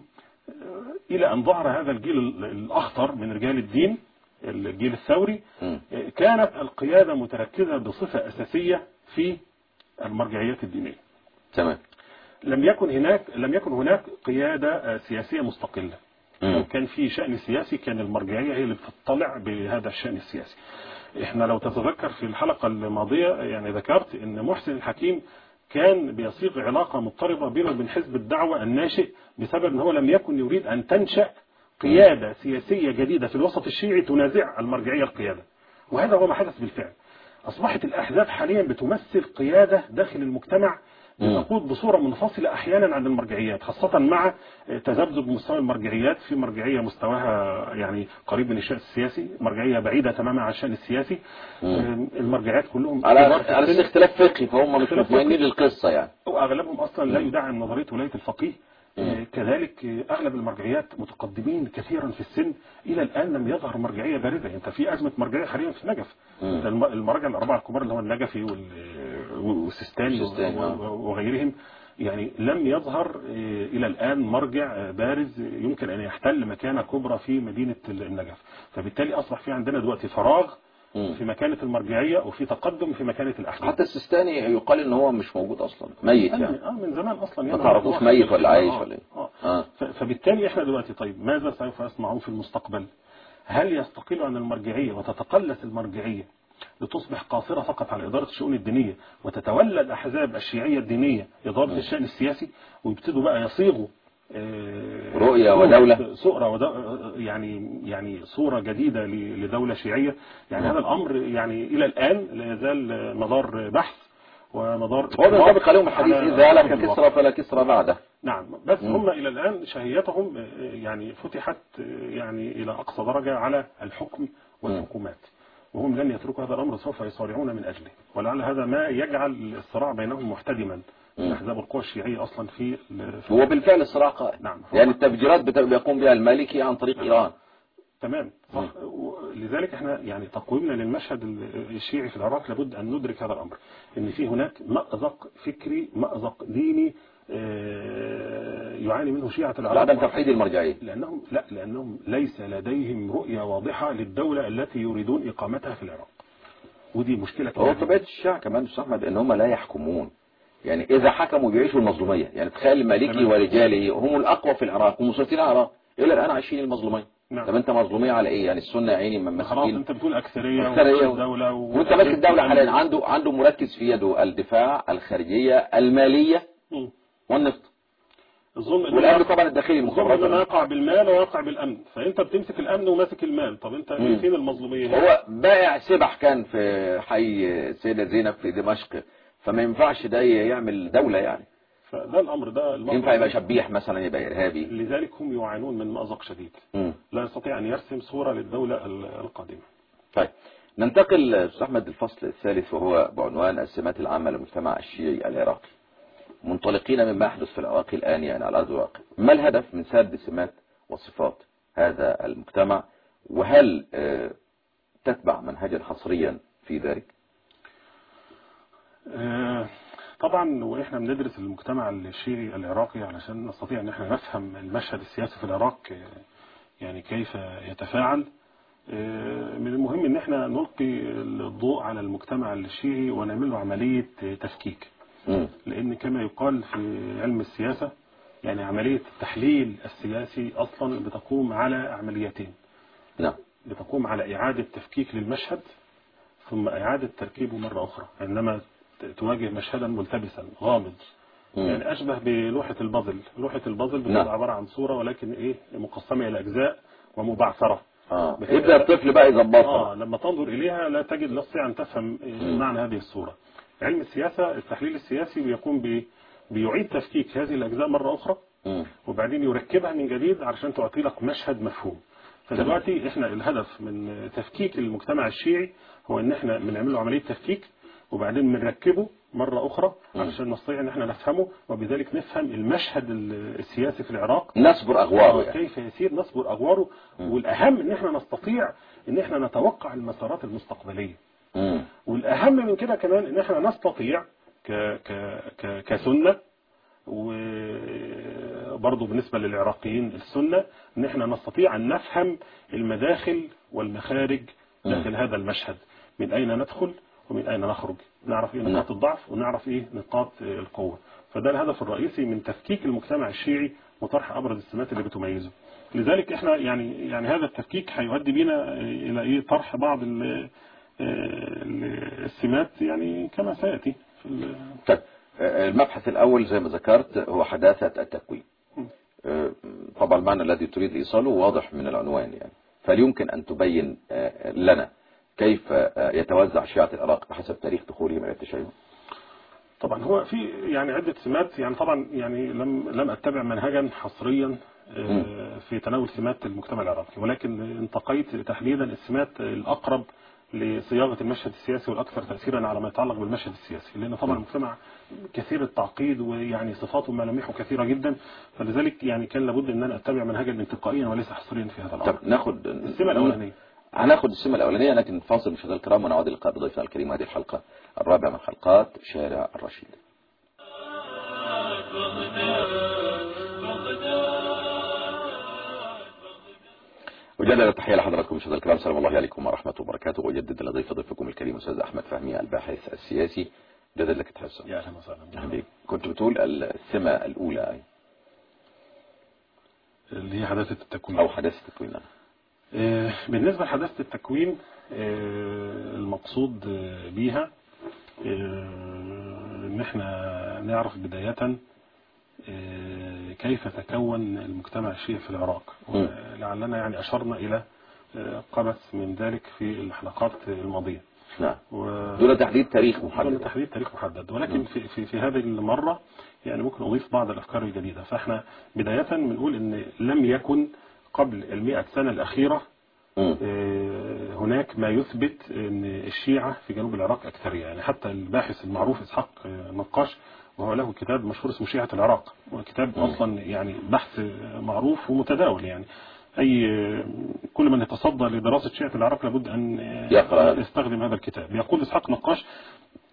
إلى أن ظهر هذا الجيل الأخطر من رجال الدين، الجيل الثوري، كانت القيادة متركزة بصفة أساسية في المرجعيات الدينية. تمام. لم يكن هناك لم يكن هناك قيادة سياسية مستقلة. لو كان في شأن سياسي كان المرجعية هي اللي بتطلع بهذا الشأن السياسي. احنا لو تتذكر في الحلقة الماضية يعني ذكرت ان محسن الحكيم كان بيصيغ علاقة مضطربة بينه وبين حزب الدعوة الناشئ بسبب ان هو لم يكن يريد ان تنشأ قيادة سياسية جديدة في الوسط الشيعي تنازع المرجعية القيادة، وهذا هو ما حدث بالفعل. اصبحت الاحزاب حاليا بتمثل قيادة داخل المجتمع بتقود بصورة منفصلة أحيانا عن المرجعيات، خاصة مع تذبذب مستوى المرجعيات. في مرجعية مستواها يعني قريب من الشأن السياسي، مرجعية بعيدة تماما عن الشأن السياسي. مم. المرجعيات كلهم على على اختلاف فقهي، فهم مش مطمئنين للقصة يعني، وأغلبهم أصلا لا يدعم نظرية ولاية الفقيه. مم. كذلك أغلب المرجعيات متقدمين كثيرا في السن. إلى الآن لم يظهر مرجعية بارزة. أنت في أزمة مرجعية حاليا في النجف. المراجع الأربعة الكبار اللي هو النجفي والسيستاني وغيرهم، يعني لم يظهر إلى الآن مرجع بارز يمكن أن يحتل مكانة كبرى في مدينة النجف. فبالتالي أصبح في عندنا دلوقتي فراغ في مكانة المرجعية وفي تقدم في مكانة الأحزاب. حتى السيستاني يقال إن هو مش موجود أصلا، ميت يعني. آه من زمان أصلا يعني ما تعرفوش ميت ولا عايش ولا إيه. آه. آه. فبالتالي إحنا دلوقتي طيب ماذا سوف يصنعون في المستقبل؟ هل يستقلوا عن المرجعية وتتقلص المرجعية لتصبح قاصرة فقط على إدارة الشؤون الدينية وتتولى الأحزاب الشيعية الدينية إدارة م. الشأن السياسي، ويبتدوا بقى يصيغوا رؤية ودولة صورة ودو يعني يعني صورة جديدة لدولة شيعية؟ يعني م. هذا الأمر يعني إلى الآن لا يزال مدار بحث ومدار هو بينطبق عليهم الحديث إذا لك كسرى فلا كسرى بعده. نعم، بس م. هم إلى الآن شهيتهم يعني فتحت يعني إلى أقصى درجة على الحكم والحكومات، وهم لن يتركوا هذا الأمر، سوف يصارعون من أجله. ولعل هذا ما يجعل الصراع بينهم محتدما من أحزاب القوى الشيعية أصلا في, في هو بالفعل الصراع قائم. نعم. يعني التفجيرات بيقوم بها المالكي عن طريق نعم. إيران. تمام صح. لذلك احنا يعني تقويمنا للمشهد الشيعي في العراق لابد أن ندرك هذا الأمر، ان في هناك مأزق فكري، مأزق ديني يعاني منه شيعة العراق. عدم توحيد المرجعية. لأنهم لا لأنهم ليس لديهم رؤية واضحة للدولة التي يريدون إقامتها في العراق، ودي مشكلة كبيرة. هو طبيعة الشيعة كمان أستاذ أحمد إن هم لا يحكمون، يعني إذا حكموا بيعيشوا المظلومية. يعني تخيل المالكي ورجاله هم الأقوى في العراق ومسيطرين على العراق، إلى الآن عايشين المظلومية. نعم. طب أنت مظلومية على إيه؟ يعني السنة يا عيني من خلاص مسكين. أنت بتقول أكثرية أكثرية والدولة و... وأنت ماسك الدولة حاليا، عنده عنده مركز في يده الدفاع، الخارجية، المالية م. والنفط. الظلم والأمن طبعا الداخلي المخابرات انما يقع بالمال ويقع بالامن، فانت بتمسك الامن وماسك المال. طب انت مم. فين المظلوميه؟ هو بائع سبح كان في حي السيدة زينب في دمشق، فما ينفعش ده يعمل دولة يعني. فده الامر ده ينفع يبقى شبيح مثلا، يبقى ارهابي. لذلك هم يعانون من مأزق شديد. مم. لا يستطيع ان يرسم صورة للدولة القادمة. طيب ننتقل استاذ احمد الفصل الثالث وهو بعنوان السمات العامة للمجتمع الشيعي العراقي، منطلقين مما يحدث في العراق الآن يعني على أرض الواقع. ما الهدف من سرد سمات وصفات هذا المجتمع، وهل تتبع منهجا حصريا في ذلك؟ طبعا وإحنا بندرس المجتمع الشيعي العراقي علشان نستطيع أن احنا نفهم المشهد السياسي في العراق يعني كيف يتفاعل، من المهم أن احنا نلقي الضوء على المجتمع الشيعي ونعمل له عملية تفكيك. لأن كما يقال في علم السياسة يعني عملية التحليل السياسي أصلا بتقوم على عمليتين. نعم. بتقوم على إعادة تفكيك للمشهد ثم إعادة تركيبه مرة أخرى، إنما تواجه مشهدا ملتبسا غامض. مم. يعني أشبه بلوحة البازل. لوحة البازل بتبقى نعم. عبارة عن صورة ولكن إيه مقسمة إلى أجزاء ومبعثرة. آه. يبدأ الطفل بقى يظبطها. آه لما تنظر إليها لا تجد لا تستطيع أن تفهم معنى هذه الصورة. علم السياسة التحليل السياسي بيقوم ب بيعيد تفكيك هذه الأجزاء مرة أخرى م. وبعدين يركبها من جديد علشان تعطي لك مشهد مفهوم. فدلوقتي احنا الهدف من تفكيك المجتمع الشيعي هو ان احنا بنعمل له عملية تفكيك وبعدين بنركبه مرة أخرى علشان نستطيع ان احنا نفهمه، وبذلك نفهم المشهد السياسي في العراق، نصبر أغواره يعني. كيف يسير نصبر أغواره، والأهم ان احنا نستطيع ان احنا نتوقع المسارات المستقبلية. م. والأهم من كده كمان ان احنا نستطيع ك ك ك كسنة، وبرضه بالنسبة للعراقيين السنة، ان احنا نستطيع ان نفهم المداخل والمخارج داخل م. هذا المشهد، من اين ندخل ومن اين نخرج، نعرف ايه نقاط الضعف ونعرف ايه نقاط القوة. فده الهدف الرئيسي من تفكيك المجتمع الشيعي وطرح ابرز السمات اللي بتميزه. لذلك احنا يعني يعني هذا التفكيك هيؤدي بينا الى ايه طرح بعض السمات يعني كما سيأتي في طيب المبحث الأول زي ما ذكرت هو حداثة التكوين. طبعا المعنى الذي تريد إيصاله واضح من العنوان يعني، فهل يمكن أن تبين لنا كيف يتوزع شيعة العراق بحسب تاريخ دخولهم إلى التشيع؟ طبعا هو في يعني عدة سمات، يعني طبعا يعني لم لم أتبع منهجا حصريا في تناول سمات المجتمع العراقي، ولكن انتقيت تحديدا السمات الأقرب لصياغة المشهد السياسي والأكثر تأثيرا على ما يتعلق بالمشهد السياسي، لأن طبعا المجتمع كثير التعقيد ويعني صفاته وملامحه كثيرة جدا، فلذلك يعني كان لابد أن أنا أتبع منهجا انتقائيا وليس حصريا في هذا الأمر. طب ناخد السمة الأولانية. هناخد السمة الأولانية، لكن فاصل مشاهدينا الكرام ونعود اللقاء بضيفنا الكريم هذه الحلقة الرابعة من حلقات شارع الرشيد. أجدد التحية لحضراتكم مشاهدينا الكرام، السلام الله عليكم ورحمة الله وبركاته، وأجدد لضيف ضيفكم الكريم أستاذ أحمد فهمي الباحث السياسي. جدد لك التحية. يا أهلا وسهلا. كنت بتقول السمة الأولى اللي هي حداثة التكوين أو حداثة التكوين. بالنسبة لحداثة التكوين المقصود بيها ان احنا نعرف بداية كيف تكون المجتمع الشيعي في العراق، ولعلنا يعني أشرنا إلى قبس من ذلك في الحلقات الماضية. نعم. دون تحديد تاريخ محدد. دون تحديد تاريخ محدد، ولكن في في في هذه المرة يعني ممكن أضيف بعض الأفكار الجديدة. فإحنا بداية بنقول إن لم يكن قبل المئة سنة الأخيرة م. هناك ما يثبت أن الشيعة في جنوب العراق أكثرية. يعني حتى الباحث المعروف إسحاق نقاش وهو له كتاب مشهور اسمه شيعة العراق، وكتاب م. أصلا يعني بحث معروف ومتداول. يعني أي كل من يتصدى لدراسة شيعة العراق لابد أن يقرأ يستخدم هذا الكتاب. يقول إسحاق نقاش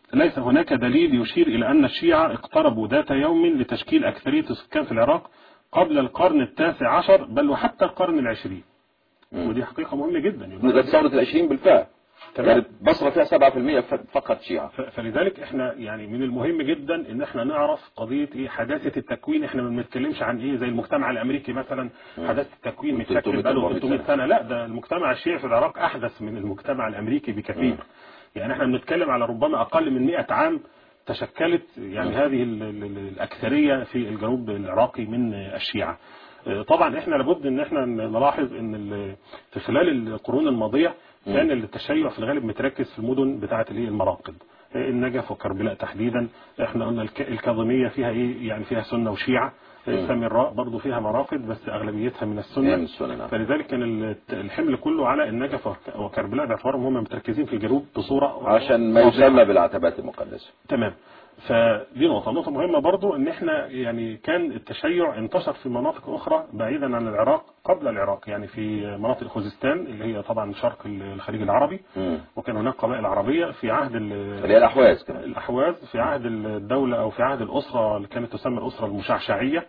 ليس هناك دليل يشير إلى أن الشيعة اقتربوا ذات يوم لتشكيل أكثرية السكان في العراق قبل القرن التاسع عشر بل وحتى القرن العشرين. ودي حقيقة مهمة جدا. ده ثورة العشرين بالفعل كانت بصرة فيها سبعة بالمئة فقط شيعة. فلذلك احنا يعني من المهم جدا ان احنا نعرف قضية ايه حداثة التكوين. احنا ما بنتكلمش عن ايه زي المجتمع الامريكي مثلا حداثة التكوين متشكل بقاله ثلاثمئة سنة. لا، ده المجتمع الشيعي في العراق احدث من المجتمع الامريكي بكثير. يعني احنا بنتكلم على ربما اقل من مئة عام تشكلت يعني هذه الاكثرية في الجنوب العراقي من الشيعة. طبعا احنا لابد ان احنا نلاحظ ان في خلال القرون الماضية كان التشيع في الغالب متركز في المدن بتاعه اللي هي المراقد، النجف وكربلاء تحديدا. احنا قلنا الكاظمية فيها ايه يعني فيها سنة وشيعة. سامراء برضو فيها مراقد بس اغلبيتها من السنة. فلذلك كان الحمل كله على النجف وكربلاء باعتبارهم هم متركزين في الجنوب بصورة عشان ما يسمى بالعتبات المقدسة. تمام. فدي نقطة نقطة مهمة برضو ان احنا يعني كان التشيع انتشر في مناطق اخرى بعيدا عن العراق قبل العراق، يعني في مناطق خوزستان اللي هي طبعا شرق الخليج العربي. م. وكان هناك قبائل عربية في عهد اللي هي الاحواز كمان. الاحواز في عهد الدولة او في عهد الاسرة اللي كانت تسمى الاسرة المشعشعية.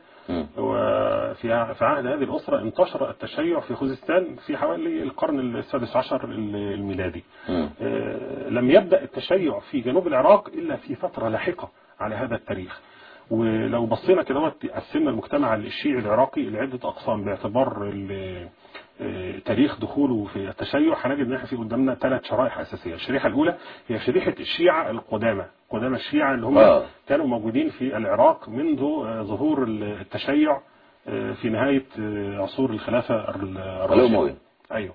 وفي في عهد هذه الأسرة انتشر التشيع في خوزستان في حوالي القرن السادس عشر الميلادي. لم يبدأ التشيع في جنوب العراق إلا في فترة لاحقة على هذا التاريخ. ولو بصينا كده قسمنا المجتمع الشيعي العراقي لعدة أقسام باعتبار تاريخ دخوله في التشيع، هنجد ان احنا في قدامنا ثلاث شرائح اساسيه. الشريحه الاولى هي شريحه الشيعه القدامى، قدامى الشيعه اللي هم آه. كانوا موجودين في العراق منذ ظهور التشيع في نهايه عصور الخلافه الراشده. ايوه.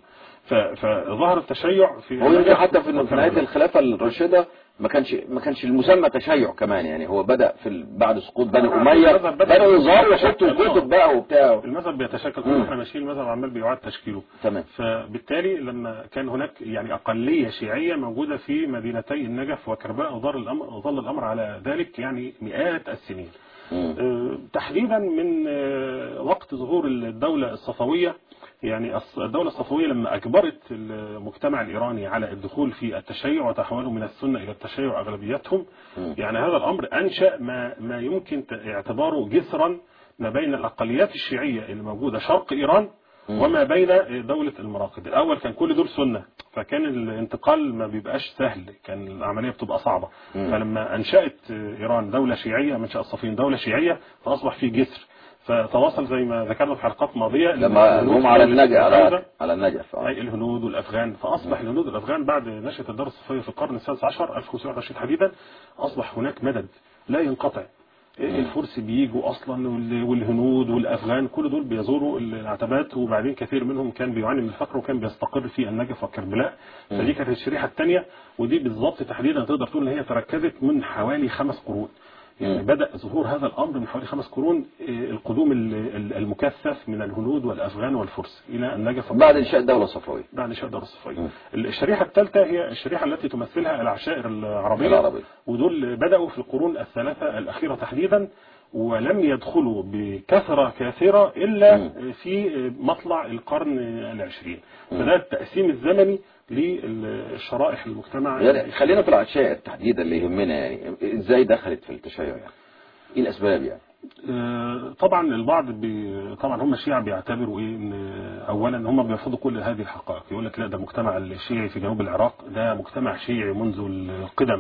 فظهر التشيع في هو حتى في نهايه الخلافه الراشده ما كانش ما كانش المسمى تشيع كمان، يعني هو بدأ في بعد سقوط بني أمية بدأوا يظهروا وحطوا الكتب بقى وبتاع. المذهب بيتشكل كل احنا ماشيين المذهب عمال بيعاد تشكيله. تمام. فبالتالي لما كان هناك يعني أقلية شيعية موجودة في مدينتي النجف وكربلاء وظل الأمر وظل الأمر على ذلك يعني مئات السنين. أه تحديدا من أه وقت ظهور الدولة الصفوية. يعني الدولة الصفوية لما أجبرت المجتمع الإيراني على الدخول في التشيع وتحوله من السنة إلى التشيع أغلبيتهم، يعني هذا الأمر أنشأ ما, ما يمكن اعتباره جسرا ما بين الأقليات الشيعية اللي موجودة شرق إيران وما بين دولة المراقد. الأول كان كل دول سنة، فكان الانتقال ما بيبقاش سهل، كان العملية بتبقى صعبة. فلما أنشأت إيران دولة شيعية، منشأ الصفويين دولة شيعية، فأصبح في جسر. فتواصل زي ما ذكرنا في حلقات ماضية لما هم على النجف على على النجف اي الهنود والافغان. فاصبح م. الهنود والافغان بعد نشأة الدولة الصفوية في القرن السادس عشر ألف وخمسمائة وعشرين حديدا اصبح هناك مدد لا ينقطع. الفرس بيجوا اصلا والهنود والافغان كل دول بيزوروا العتبات، وبعدين كثير منهم كان بيعاني من الفقر وكان بيستقر في النجف وكربلاء. فدي كانت الشريحة الثانية، ودي بالضبط تحديدا تقدر تقول ان هي تركزت من حوالي خمس قرون. يعني بدأ ظهور هذا الأمر من حوالي خمس قرون، القدوم المكثف من الهنود والأفغان والفرس إلى النجف بعد إنشاء الدولة الصفوية. بعد إنشاء الدولة الصفوية. الشريحة الثالثة هي الشريحة التي تمثلها العشائر العربية, العربية. ودول بدأوا في القرون الثلاثة الأخيرة تحديدا، ولم يدخلوا بكثرة كثيرة إلا م. في مطلع القرن العشرين. فده التقسيم الزمني للشرائح المجتمع. يعني خلينا في العشائر تحديدا اللي يهمنا، يعني ازاي دخلت في التشيع، يعني ايه الاسباب؟ يعني طبعا البعض بي طبعا هم الشيعة بيعتبروا ايه ان اولا هم بيرفضوا كل هذه الحقائق. يقول لك لا، ده المجتمع الشيعي في جنوب العراق ده مجتمع شيعي منذ القدم،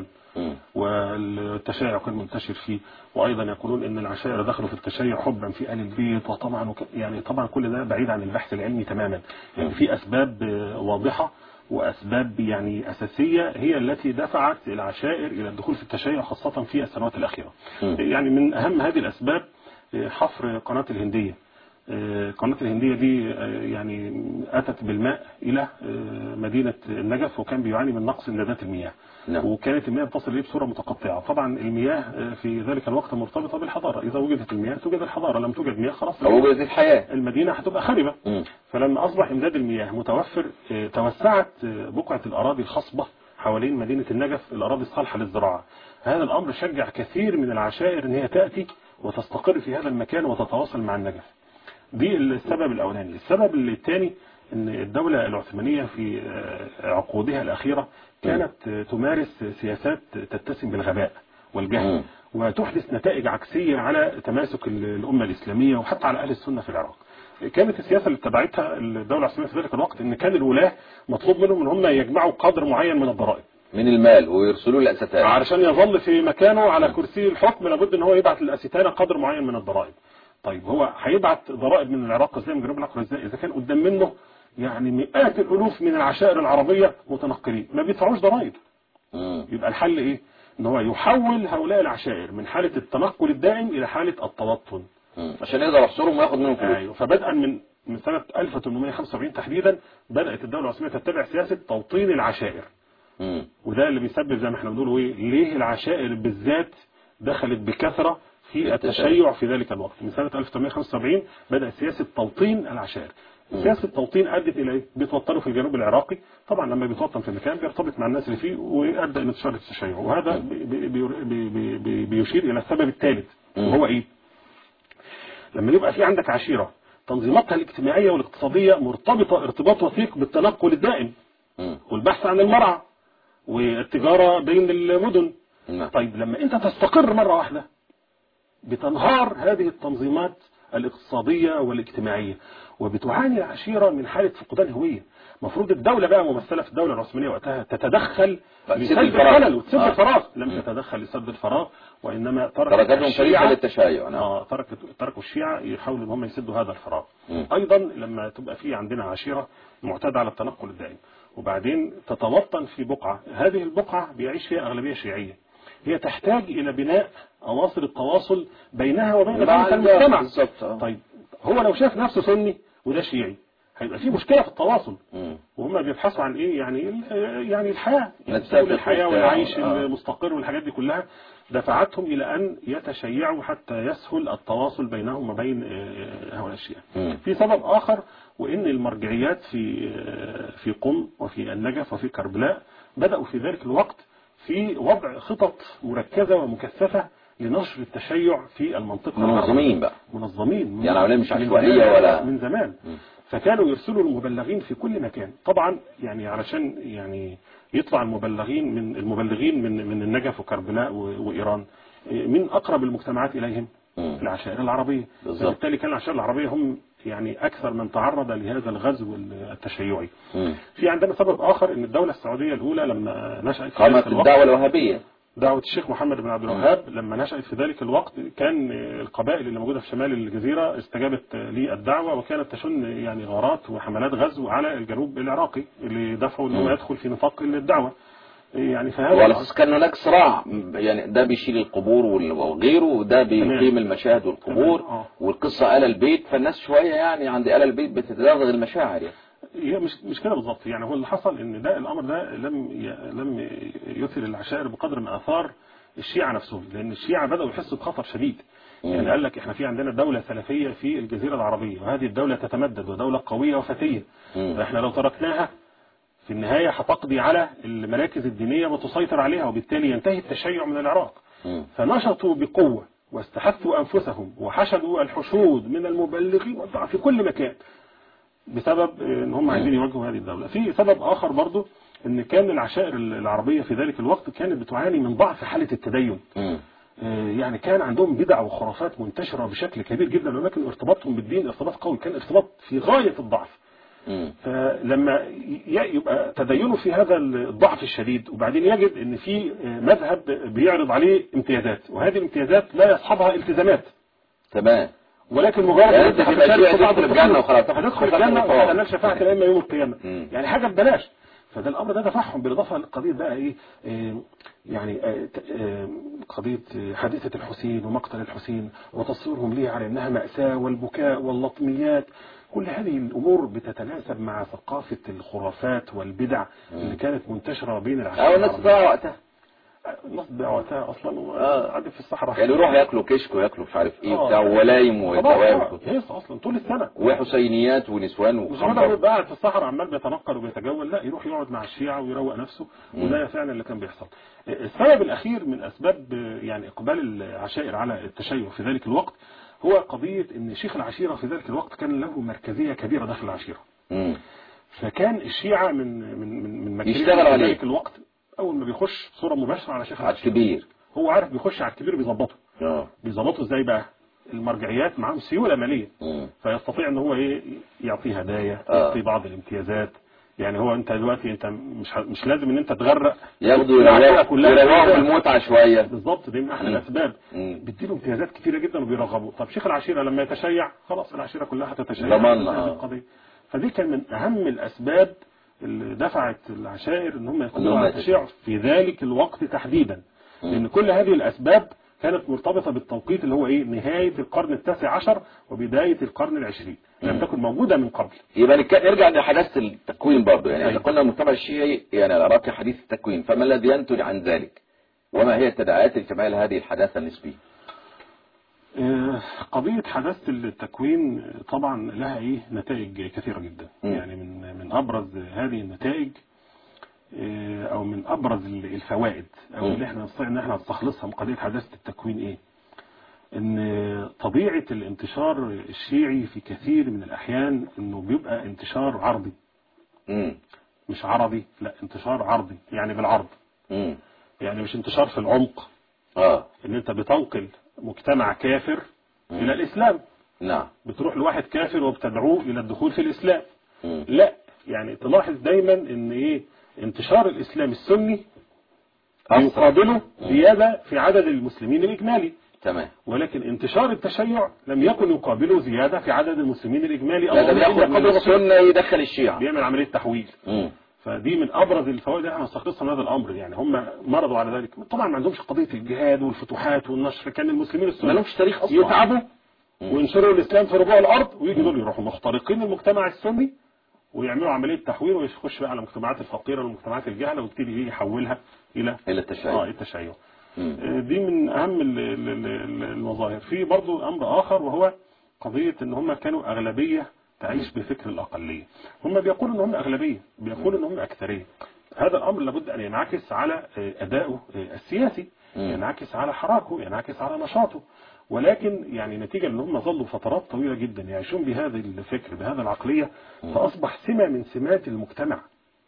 والتشيع كان منتشر فيه. وايضا يقولون ان العشائر دخلوا في التشيع حبا في آل البيت، وطبعا يعني طبعا كل ده بعيد عن البحث العلمي تماما. يعني في اسباب واضحة وأسباب يعني أساسية هي التي دفعت العشائر إلى الدخول في التشيع خاصة في السنوات الأخيرة. م. يعني من أهم هذه الأسباب حفر قناة الهندية. قناة الهندية دي يعني أتت بالماء إلى مدينة النجف، وكان بيعاني من نقص امدادات المياه. نعم. وكانت المياه بتصل إليه بصورة متقطعة. طبعا المياه في ذلك الوقت مرتبطة بالحضارة، إذا وجدت المياه توجد الحضارة، لم توجد مياه خلاص وجدت الحياة، المدينة هتبقى خربة. م. فلما أصبح إمداد المياه متوفر، توسعت بقعة الأراضي الخصبة حوالين مدينة النجف، الأراضي الصالحة للزراعة. هذا الأمر شجع كثير من العشائر أن هي تأتي وتستقر في هذا المكان وتتواصل مع النجف. دي السبب الأولاني. السبب الثاني ان الدولة العثمانية في عقودها الأخيرة كانت تمارس سياسات تتسم بالغباء والجهل وتحدث نتائج عكسية على تماسك الأمة الإسلامية وحتى على أهل السنة في العراق. كانت السياسة اللي اتبعتها الدولة العثمانية في ذلك الوقت ان كان الولاة مطلوب منهم ان هم يجمعوا قدر معين من الضرائب من المال ويرسلوا الأستانة علشان يظل في مكانه على كرسي الحكم، لابد ان هو يبعت للأستانة قدر معين من الضرائب. طيب هو هيبعت ضرائب من العراق ازاي، من جنوب العراق ازاي، اذا كان قدام منه يعني مئات الالوف من العشائر العربية متنقلين ما بيدفعوش ضرائب؟ يبقى الحل ايه؟ ان هو يحول هؤلاء العشائر من حالة التنقل الدائم الى حالة التوطن عشان يقدر يحصرهم وياخد منهم فلوس. ايوه، فبدءا من من سنة ألف وثمانمائة وخمسة وسبعين تحديدا بدأت الدولة العثمانية تتبع سياسة توطين العشائر. مم. وده اللي بيسبب زي ما احنا بنقول ايه، ليه العشائر بالذات دخلت بكثرة في التشيع في ذلك الوقت. من سنة ألف وثمانمائة وخمسة وسبعين بدأت سياسة توطين العشائر. سياسة التوطين أدت إلى بيتوطنوا في الجنوب العراقي، طبعا لما بيتوطن في مكان بيرتبط مع الناس اللي فيه ويبدأ انتشار التشيع، وهذا بي بي بي بي بيشير إلى السبب الثالث وهو إيه؟ لما يبقى في عندك عشيرة تنظيماتها الاجتماعية والاقتصادية مرتبطة ارتباط وثيق بالتنقل الدائم والبحث عن المرعى والتجارة بين المدن. طيب لما انت تستقر مرة واحدة بتنهار هذه التنظيمات الاقتصادية والاجتماعية وبتعاني العشيرة من حالة فقدان هوية. مفروض الدولة بقى ممثلة في الدولة العثمانية وقتها تتدخل لسد الخلل وتسد آه. الفراغ. لم تتدخل لسد الفراغ وإنما تركت الشيعة للتشيع. آه تركت تركوا الشيعة يحاولوا ان هم يسدوا هذا الفراغ. م. أيضا لما تبقى في عندنا عشيرة معتادة على التنقل الدائم وبعدين تتوطن في بقعة، هذه البقعة بيعيش فيها أغلبية شيعية، هي تحتاج إلى بناء عناصر التواصل بينها وبين بقية المجتمع. طيب هو لو شاف نفسه سني وده شيعي هيبقى في مشكلة في التواصل. مم. وهم بيبحثوا عن ايه يعني يعني الحياة يعني الحياة والعيش آه. المستقر والحاجات دي كلها دفعتهم الى ان يتشيعوا حتى يسهل التواصل بينهم وبين هؤلاء الشيعة. في سبب اخر وان المرجعيات في في قم وفي النجف وفي كربلاء بدأوا في ذلك الوقت في وضع خطط مركزة ومكثفة لنشر التشيع في المنطقة. منظمين بقى منظمين يعني عمليه مش عشوائية ولا من زمان. م. فكانوا يرسلوا المبلغين في كل مكان. طبعا يعني علشان يعني يطلع المبلغين من المبلغين من من النجف وكربلاء وإيران من أقرب المجتمعات إليهم م. العشائر العربية. فبالتالي كان العشائر العربية هم يعني أكثر من تعرض لهذا الغزو التشيعي. م. في عندنا سبب آخر ان الدولة السعودية الأولى لما نشأت قامت الدعوة الوهابية، دعوة الشيخ محمد بن عبد الوهاب لما نشأت في ذلك الوقت كان القبائل اللي موجودة في شمال الجزيرة استجابت للدعوة وكانت تشن يعني غارات وحملات غزو على الجنوب العراقي اللي دفعوا انه يدخل في نطاق الدعوة. يعني فهذا وعلى اساس كان هناك صراع يعني ده بيشيل القبور وغيره وده بيقيم المشاهد والقبور آه. والقصة آل البيت، فالناس شوية يعني عند آل البيت بتتدغدغ المشاعر يعني. هي مش مش كده بالظبط. يعني هو اللي حصل ان ده الامر ده لم لم يثير العشائر بقدر ما اثار الشيعة نفسهم، لان الشيعة بدأوا يحسوا بخطر شديد. يعني قال لك احنا في عندنا دولة سلفية في الجزيرة العربية وهذه الدولة تتمدد ودولة قوية وفتية، فاحنا لو تركناها في النهاية هتقضي على المراكز الدينية وتسيطر عليها وبالتالي ينتهي التشيع من العراق. فنشطوا بقوة واستحثوا أنفسهم وحشدوا الحشود من المبلغين في كل مكان بسبب ان هم عايزين يواجهوا هذه الدولة. في سبب آخر برضو ان كان العشائر العربية في ذلك الوقت كانت بتعاني من ضعف حالة التدين. يعني كان عندهم بدع وخرافات منتشرة بشكل كبير جدا ولكن ارتباطهم بالدين ارتباط قوي، كان ارتباط في غاية الضعف. فلما يبقى تدينه في هذا الضعف الشديد وبعدين يجد ان في مذهب بيعرض عليه امتيازات وهذه الامتيازات لا يصحبها التزامات تمام، ولكن مجرد يعني انت هتدخل الجنة وخلاص هتدخل الجنة وهتنال شفاعة الأئمة يوم القيامة، يعني حاجة ببلاش. فده الأمر ده دفعهم بالإضافة لقضية بقى إيه, إيه يعني إيه قضية حادثة الحسين ومقتل الحسين وتصويرهم ليه على أنها مأساة والبكاء واللطميات. كل هذه الأمور بتتناسب مع ثقافة الخرافات والبدع اللي كانت منتشرة بين العشائر. أو الناس بقى وقتها الناس بقى وقتها أصلا وقاعدين في الصحراء يعني يروحوا ياكلوا كشك وياكلوا مش عارف إيه بتاع ولايم ودواب هيص أصلا طول السنة وحسينيات ونسوان وخمر. مش قاعد في الصحراء عمال بيتنقل وبيتجول، لا يروح يقعد مع الشيعة ويروق نفسه. وده فعلا اللي كان بيحصل. السبب الأخير من أسباب يعني إقبال العشائر على التشيع في ذلك الوقت هو قضية ان شيخ العشيرة في ذلك الوقت كان له مركزية كبيرة داخل العشيرة. فكان الشيعة من من من من مكان يشتغل عليه ذلك الوقت اول ما بيخش بصوره مباشره على شيخ على الكبير، هو عارف بيخش على الكبير بيظبطه. اه بيظبطه ازاي بقى؟ المرجعيات معاهم سيوله ماليه، مم. فيستطيع ان هو ايه يعطيه هدايا، آه. يعطيه بعض الامتيازات. يعني هو انت دلوقتي انت مش ح- مش لازم ان انت تغرق ياخدوا العشيرة كلها يروقوا بالمتعه شويه. بالظبط، دي من احد مم. الاسباب. مم. بيديله امتيازات كتيره جدا وبيرغبوه. طب شيخ العشيره لما يتشيع خلاص العشيره كلها هتتشيع ضمننا، هذه آه. القضيه. فدي كان من اهم الاسباب اللي دفعت العشائر ان هم يقوموا إنهم على يتشيعوا. التشيع في ذلك الوقت تحديدا. مم. لان كل هذه الاسباب كانت مرتبطه بالتوقيت اللي هو ايه نهايه القرن التاسع عشر وبدايه القرن العشرين، لم مم. تكن موجوده من قبل. يبقى نك- نرجع لحداثة التكوين برضه، يعني إذا أيوة. قلنا المجتمع الشيعي يعني العراقي حديث التكوين، فما الذي ينتج عن ذلك؟ وما هي التداعيات لكمال هذه الحداثة النسبية؟ آه، قضية حداثة التكوين طبعا لها ايه نتائج كثيرة جدا. م. يعني من من ابرز هذه النتائج آه، او من ابرز الفوائد او م. اللي احنا نستطيع ان احنا نستخلصها من قضية حداثة التكوين ايه؟ ان طبيعة الانتشار الشيعي في كثير من الاحيان انه بيبقى انتشار عرضي. مم. مش عربي، لا انتشار عرضي يعني بالعرض. مم. يعني مش انتشار في العمق، اه ان انت بتنقل مجتمع كافر م. الى الاسلام، نعم. بتروح لواحد كافر وبتدعوه الى الدخول في الاسلام. مم. لا، يعني تلاحظ دايما ان ايه انتشار الاسلام السني يقابله زيادة في عدد المسلمين الاجمالي، تمام. ولكن انتشار التشيع لم يكن يقابله زيادة في عدد المسلمين الاجمالي. لا، ده بياخد من السنة يدخل الشيعة، بيعمل عملية تحويل. مم. فدي من ابرز الفوائد اللي احنا نستخلصها من هذا الامر. يعني هم مرضوا على ذلك. طبعا ما عندهمش قضية الجهاد والفتوحات والنشر، كان المسلمين السنة ما لهمش تاريخ اصلا، يتعبوا مم. وينشروا الاسلام في ربوع الارض، ويجي دول يروحوا مخترقين المجتمع السني ويعملوا عمليه تحويل ويخش بقى على المجتمعات الفقيره والمجتمعات الجهله ويبتدي ايه يحولها الى الى التشيع. اه التشيع. مم. دي من اهم ال- ال- ال- المظاهر. في برضو امر اخر وهو قضيه ان هم كانوا اغلبيه تعيش بفكر الاقليه. هم بيقولوا ان هم اغلبيه، بيقولوا ان هم اكثريه. هذا الامر لابد ان ينعكس على ادائه السياسي، مم. ينعكس على حراكه، ينعكس على نشاطه. ولكن يعني نتيجة ان هم ظلوا فترات طويلة جدا يعيشون بهذا الفكر بهذا العقلية، فأصبح سمة من سمات المجتمع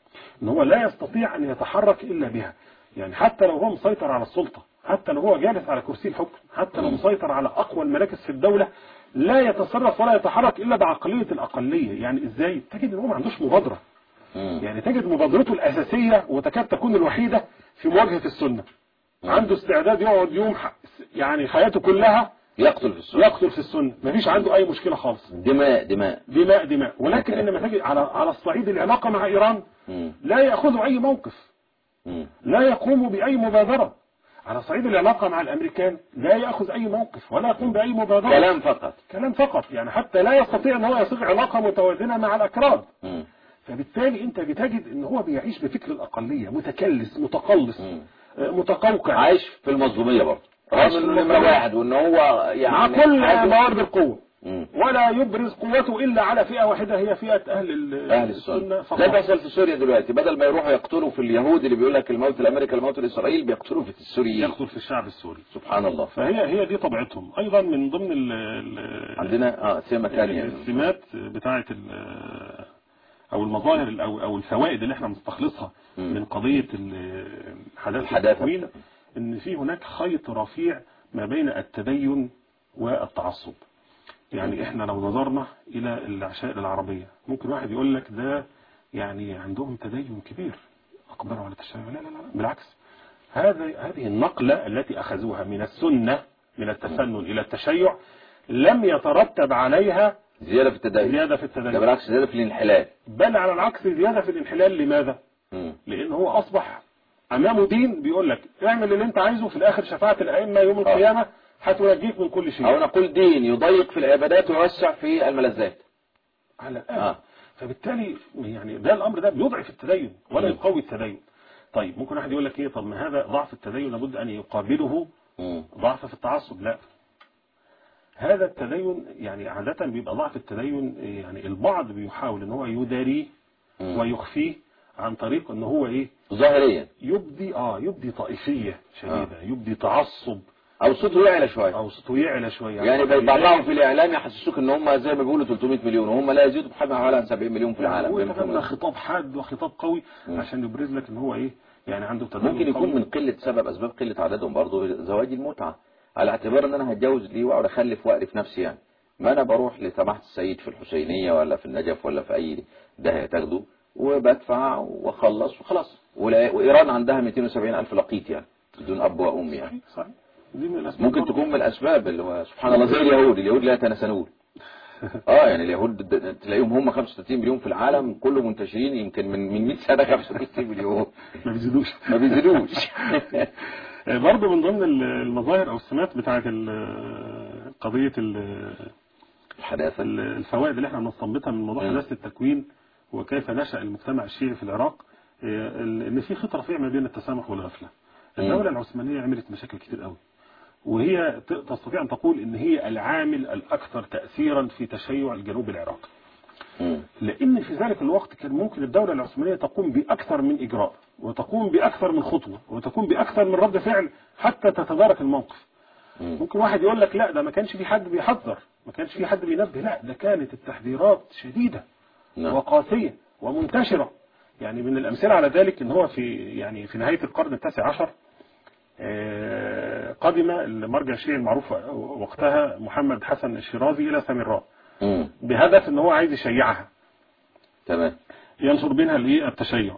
ان هو لا يستطيع ان يتحرك الا بها. يعني حتى لو هو مسيطر على السلطة، حتى لو هو جالس على كرسي الحكم، حتى لو مسيطر على اقوى المراكز في الدولة، لا يتصرف ولا يتحرك الا بعقلية الاقلية. يعني ازاي؟ تجد ان هو ما عندوش مبادرة. مم. يعني تجد مبادرته الاساسية وتكاد تكون الوحيدة في مواجهة السنة. عنده استعداد يقعد يوم ح- يعني حياته كلها يقتل في السنة، يقتل في السنة، مفيش عنده اي مشكلة خالص. دماء دماء دماء دماء. ولكن لما تجد على على الصعيد العلاقة مع ايران مم. لا يأخذ اي موقف، مم. لا يقوم باي مبادرة. على صعيد العلاقة مع الامريكان لا يأخذ اي موقف ولا يقوم باي مبادرة، كلام فقط. كلام فقط. يعني حتى لا يستطيع ان هو يصيغ علاقة متوازنة مع الاكراد. مم. فبالتالي انت بتجد ان هو بيعيش بفكر الاقلية، متكلس متقلص، مم. متقوقع، عايش في المظلومية برضه، عايش رغم في انه نمرة المظلومية. واحد وان هو يعني مع كل حاجة- موارد القوة، مم. ولا يبرز قوته إلا على فئة واحدة هي فئة أهل ال- اهل السنة. فقط. لا تحصل في سوريا دلوقتي، بدل ما يروحوا يقتلوا في اليهود اللي بيقول لك الموت لامريكا الموت لاسرائيل، بيقتلوا في السوريين. يقتل في الشعب السوري. سبحان الله. فهي هي دي طبيعتهم. أيضا من ضمن ال ال عندنا اه سمة ثانية، السمات بتاعة ال- أو المظاهر ال- أو أو الفوائد اللي احنا مستخلصها مم. من قضية ال- حداثة الحداثة. التكوين، إن في هناك خيط رفيع ما بين التدين والتعصب. يعني احنا لو نظرنا الى العشائر العربية ممكن واحد يقول لك ده يعني عندهم تدين كبير، اقبلوا على التشيع. لا لا لا، بالعكس. هذا هذه النقلة التي اخذوها من السنة من التسنن الى التشيع لم يترتب عليها زيادة في التدين، زيادة في ده التدين، بالعكس زيادة في الانحلال. بل على العكس زيادة في الانحلال. لماذا؟ مم. لان هو اصبح امامه دين بيقول لك اعمل اللي انت عايزه، في الاخر شفاعة الائمة يوم القيامة هتنجيك من كل شيء. او نقول دين يضيق في العبادات ويوسع في الملذات على الآن. آه. فبالتالي يعني ده الأمر ده بيضعف التدين ولا مم. يقوي التدين. طيب ممكن واحد يقول لك ايه، طب ما هذا ضعف التدين لابد أن يقابله مم. ضعف في التعصب. لا، هذا التدين يعني عادة بيبقى ضعف التدين يعني البعض بيحاول ان هو يداريه مم. ويخفيه عن طريق ان هو ايه ظاهريا يبدي اه يبدي طائفية شديدة، آه. يبدي تعصب او صوته يعلى شويه او صوته يعلى شويه يعني بيطلعوا في الاعلام يحسسوك ان هم زي ما بيقولوا ثلاثمائة مليون وهم لا يزيدوا بحاجه حوالي سبعين مليون في العالم. ويتبنى خطاب حاد وخطاب قوي م. عشان يبرز لك ان هو ايه يعني عنده تدين. ممكن يكون من قله سبب اسباب قله عددهم برضه زواج المتعه، على اعتبار ان انا هتجوز ليه واقعد اخلف واقرف نفسي يعني. ما انا بروح لسماحه السيد في الحسينيه ولا في النجف ولا في اي ده تاخده وبدفع واخلص وخلاص. وايران عندها مئتين وسبعين الف لقيط يعني بدون اب وام يعني. صحيح صحيح. دي من الاسباب ممكن تكون من الاسباب اللي هو سبحان الله زي اليهود. اليهود لا يتناسلون. اه يعني اليهود تلاقيهم هم خمسة وثلاثين مليون في العالم كله منتشرين يمكن من من مئة سنه خمسة وثلاثين مليون ما بيزيدوش ما بيزيدوش. برضه من ضمن المظاهر او السمات بتاعه قضيه الحداثه الفوائد اللي احنا بنستنبطها من موضوع حداثه التكوين وكيف نشأ المجتمع الشيعي في العراق ان في خط رفيع ما بين التسامح والغفله. الدوله العثمانيه عملت مشاكل كتير قوي وهي تستطيع ان تقول ان هي العامل الاكثر تاثيرا في تشيع الجنوب العراقي. لان في ذلك الوقت كان ممكن الدوله العثمانيه تقوم باكثر من اجراء وتقوم باكثر من خطوه وتقوم باكثر من رد فعل حتى تتدارك الموقف. ممكن واحد يقول لك لا ده ما كانش في حد بيحذر، ما كانش في حد بينبه، لا ده كانت التحذيرات شديده وقاسيه ومنتشره. يعني من الامثله على ذلك ان هو في يعني في نهايه القرن التاسع عشر قدم المرجع الشيعي المعروف وقتها محمد حسن الشيرازي الى سامراء بهدف ان هو عايز يشيعها. تمام. ينشر بينها التشيع.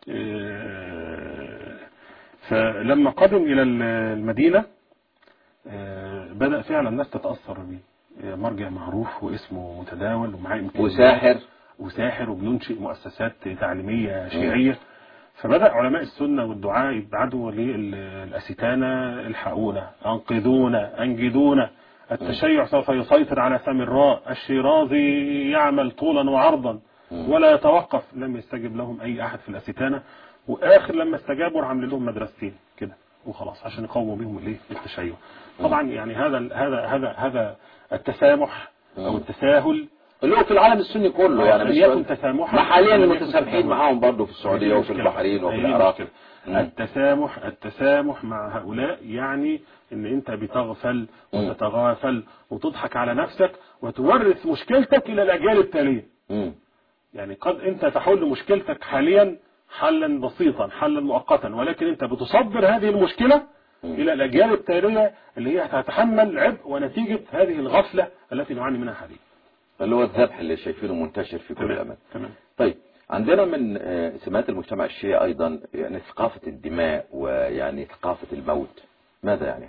فلما قدم الى المدينه بدأ فعلا الناس تتأثر بيه. مرجع معروف واسمه متداول ومعاه وساحر وساحر وبينشئ مؤسسات تعليمية شيعية. فبدأ علماء السنة والدعاء يبعدوا للأستانة الحقونا أنقذونا أنجدونا التشيع سوف يسيطر على سامراء الشيرازي يعمل طولا وعرضا ولا يتوقف. لم يستجب لهم أي أحد في الأستانة وآخر لما استجابوا عملوا لهم مدرستين كده وخلاص عشان يقوموا بهم الايه التشيع. طبعا يعني هذا هذا هذا هذا التسامح او التساهل اللي هو في العالم السني كله يعني مش يكون تسامحا حاليا متسامحين معاهم برضه في السعوديه وفي البحرين وفي العراق. التسامح التسامح مع هؤلاء يعني ان انت بتغفل وتتغافل وتضحك على نفسك وتورث مشكلتك الى الاجيال التاليه. يعني قد انت تحل مشكلتك حاليا حلا بسيطا حلا مؤقتا ولكن انت بتصدر هذه المشكلة الى الاجيال التالية اللي هي هتتحمل عبء ونتيجة هذه الغفلة التي نعاني منها حاليا. اللي هو الذبح اللي شايفينه منتشر في كل الاماكن. تمام. طيب عندنا من سمات المجتمع الشيعي ايضا يعني ثقافة الدماء ويعني ثقافة الموت. ماذا يعني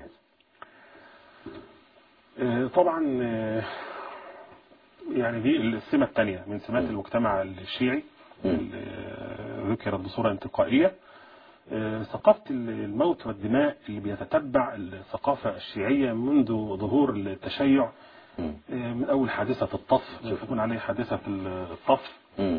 هذا؟ طبعا يعني دي السمة الثانية من سمات م. المجتمع الشيعي ذكرت بصورة انتقائية. ثقافة الموت والدماء اللي بيتتبع الثقافة الشيعية منذ ظهور التشيع من أول حادثة الطف يكون عليه حادثة الطف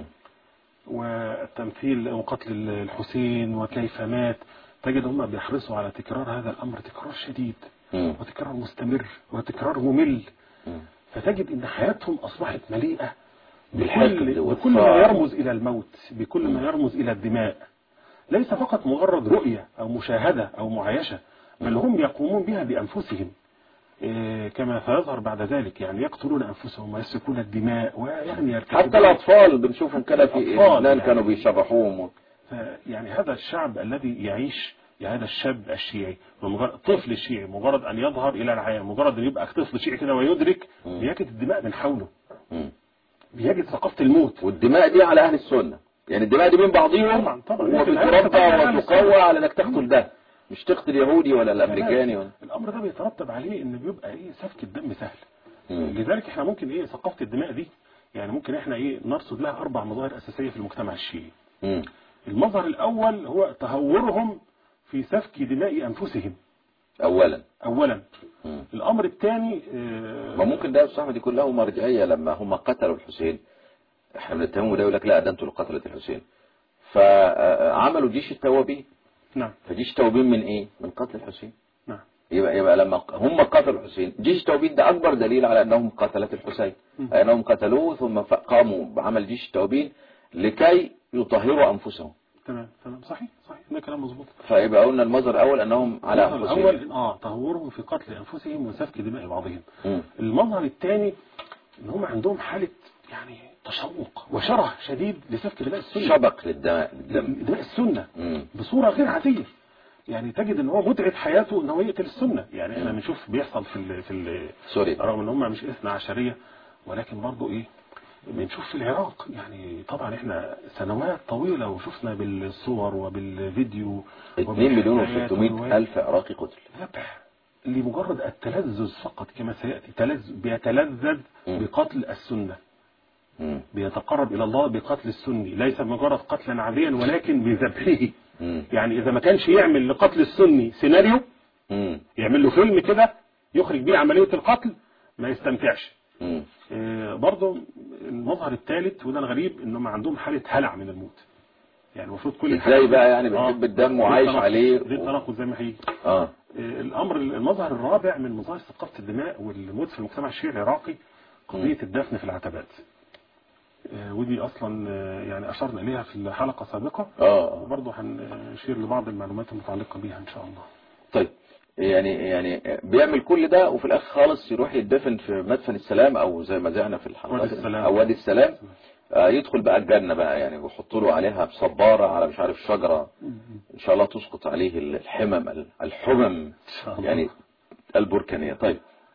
والتمثيل وقتل الحسين وكيف مات. تجد هم بيحرصوا على تكرار هذا الأمر تكرار شديد وتكرار مستمر وتكرار ممل. فتجد ان حياتهم اصبحت مليئة بكل, بكل ما يرمز الى الموت بكل ما يرمز الى الدماء. ليس فقط مجرد رؤية او مشاهدة او معايشة بل هم يقومون بها بانفسهم كما سيظهر بعد ذلك. يعني يقتلون انفسهم ويسفكون الدماء ويعني حتى الاطفال بنشوفهم كده في لبنان يعني كانوا بيشرحوهم. يعني هذا الشعب الذي يعيش يعني هذا الشاب الشيعي مجرد طفل الشيعي مجرد ان يظهر الى الحياه مجرد ان يبقى طفل شيعي كده ويدرك بيجد الدماء من حوله بيجد ثقافه الموت. والدماء دي على اهل السنه يعني الدماء دي من بعضهم طبعا طبعا وبتربى وتقوى على انك تقتل ده مش تقتل يهودي ولا الامريكاني ولا. الامر ده بيترتب عليه ان بيبقى ايه سفك الدم سهل. مم. لذلك احنا ممكن ايه ثقافه الدماء دي يعني ممكن احنا ايه نرصد لها اربع مظاهر اساسيه في المجتمع الشيعي. مم. المظهر الاول هو تهورهم في سفك دماء انفسهم اولا اولا مم. الامر الثاني ما ممكن ده صاحبي دي كلها مرجعيه لما هم قتلوا الحسين احنا بنتهمهم ده يقول لك لا ده انتوا اللي قتلت الحسين فعملوا جيش التوابين. نعم. فجيش التوابين من ايه من قتل الحسين. نعم. يبقى يبقى لما هم قتلوا الحسين جيش التوابين ده اكبر دليل على انهم قتلت الحسين انهم قتلوه ثم قاموا بعمل جيش التوابين لكي يطهروا انفسهم تمام تمام صحيح صحيح ده كلام مظبوط. فيبقى قلنا المصدر الأول أنهم على أنفسهم. الأول اه تهورهم في قتل أنفسهم وسفك دماء بعضهم. م. المظهر الثاني ان هم عندهم حالة يعني تشوق وشره شديد لسفك دماء السنة، شبق للدماء دماء السنة م. بصورة غير عادية. يعني تجد ان هو متعب حياته ان هو يقتل السنة. يعني احنا بنشوف بيحصل في ال في ال سوري رغم ان هم مش اثنا عشرية، ولكن برضه ايه بنشوف في العراق. يعني طبعا احنا سنوات طويلة وشفنا بالصور وبالفيديو اثنين مليون وستمائة ألف عراقي قتل ذبح لمجرد التلذذ فقط كما سيأتي. تلذذ بيتلذذ بقتل السنة، م. بيتقرب إلى الله بقتل السني، ليس مجرد قتلا عاديا ولكن بذبحه. يعني إذا ما كانش يعمل لقتل السني سيناريو م. يعمل له فيلم كده يخرج بيه عملية القتل ما يستمتعش. آه برضه المظهر الثالث وده الغريب انهم عندهم حالة هلع من الموت. يعني المفروض كل ازاي بقى يعني بيحب آه الدم وعايش عليه دي التناقض زي ما هيجي. اه الامر المظهر الرابع من مظاهر ثقافة الدماء والموت في المجتمع الشيعي العراقي قضية م. الدفن في العتبات. آه ودي اصلا آه يعني اشرنا اليها في الحلقة السابقة. اه وبرضه هنشير لبعض المعلومات المتعلقة بها ان شاء الله. طيب يعني يعني بيعمل كل ده وفي الاخر خالص يروح يدفن في مدفن السلام او زي ما زعنا في الحلقات او وادي السلام. آه يدخل بقى الجنة بقى يعني ويحطوا له عليها بصبارة على مش عارف شجرة ان شاء الله تسقط عليه الحمم الحمم يعني البركانية. طيب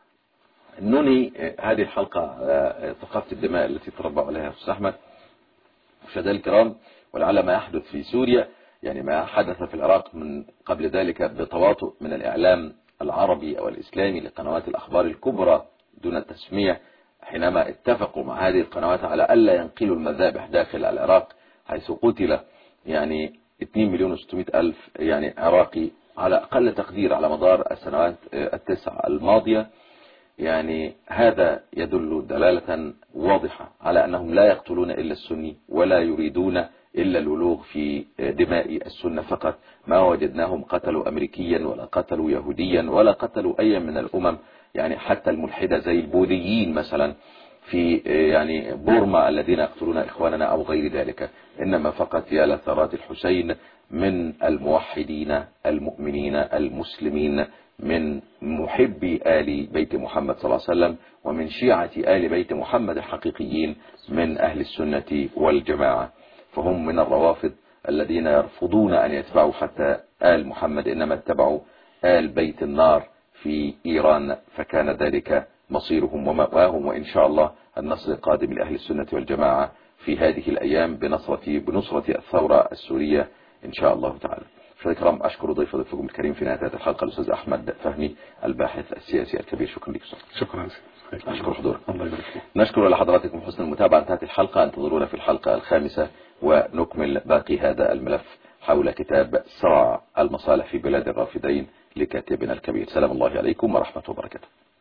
ننهي هذه الحلقة على ثقافة الدماء التي تربى عليها أستاذ أحمد. مشاهدينا الكرام، ولعل ما يحدث في سوريا يعني ما حدث في العراق من قبل ذلك بتواطؤ من الإعلام العربي أو الإسلامي لقنوات الأخبار الكبرى دون التسمية، حينما اتفقوا مع هذه القنوات على ألا ينقلوا المذابح داخل العراق، حيث قتل يعني اثنين مليون وستمائة ألف يعني عراقي على أقل تقدير على مدار السنوات التسع الماضية. يعني هذا يدل دلالة واضحة على أنهم لا يقتلون إلا السني ولا يريدون إلا الولوغ في دماء السنة فقط. ما وجدناهم قتلوا أمريكيا ولا قتلوا يهوديا ولا قتلوا أي من الأمم، يعني حتى الملحدة زي البوذيين مثلا في يعني بورما الذين يقتلون إخواننا أو غير ذلك، إنما فقط يا لثرات الحسين من الموحدين المؤمنين المسلمين من محبي آل بيت محمد صلى الله عليه وسلم ومن شيعة آل بيت محمد الحقيقيين من أهل السنة والجماعة. فهم من الروافض الذين يرفضون أن يتبعوا حتى آل محمد، إنما اتبعوا آل بيت النار في إيران، فكان ذلك مصيرهم ومأواهم. وإن شاء الله النصر القادم لأهل السنة والجماعة في هذه الأيام بنصرة بنصرة الثورة السورية إن شاء الله تعالى. مشاهدينا الكرام، أشكر ضيف ضيفكم الكريم في نهاية هذه الحلقة الأستاذ أحمد فهمي الباحث السياسي الكبير. شكرا لك. شكرا. أشكر حضورك. نشكر لحضراتكم حسن المتابعة. انتهت الحلقة، انتظرونا في الحلقة الخامسة ونكمل باقي هذا الملف حول كتاب صراع المصالح في بلاد الرافدين لكاتبنا الكبير. سلام الله عليكم ورحمة وبركاته.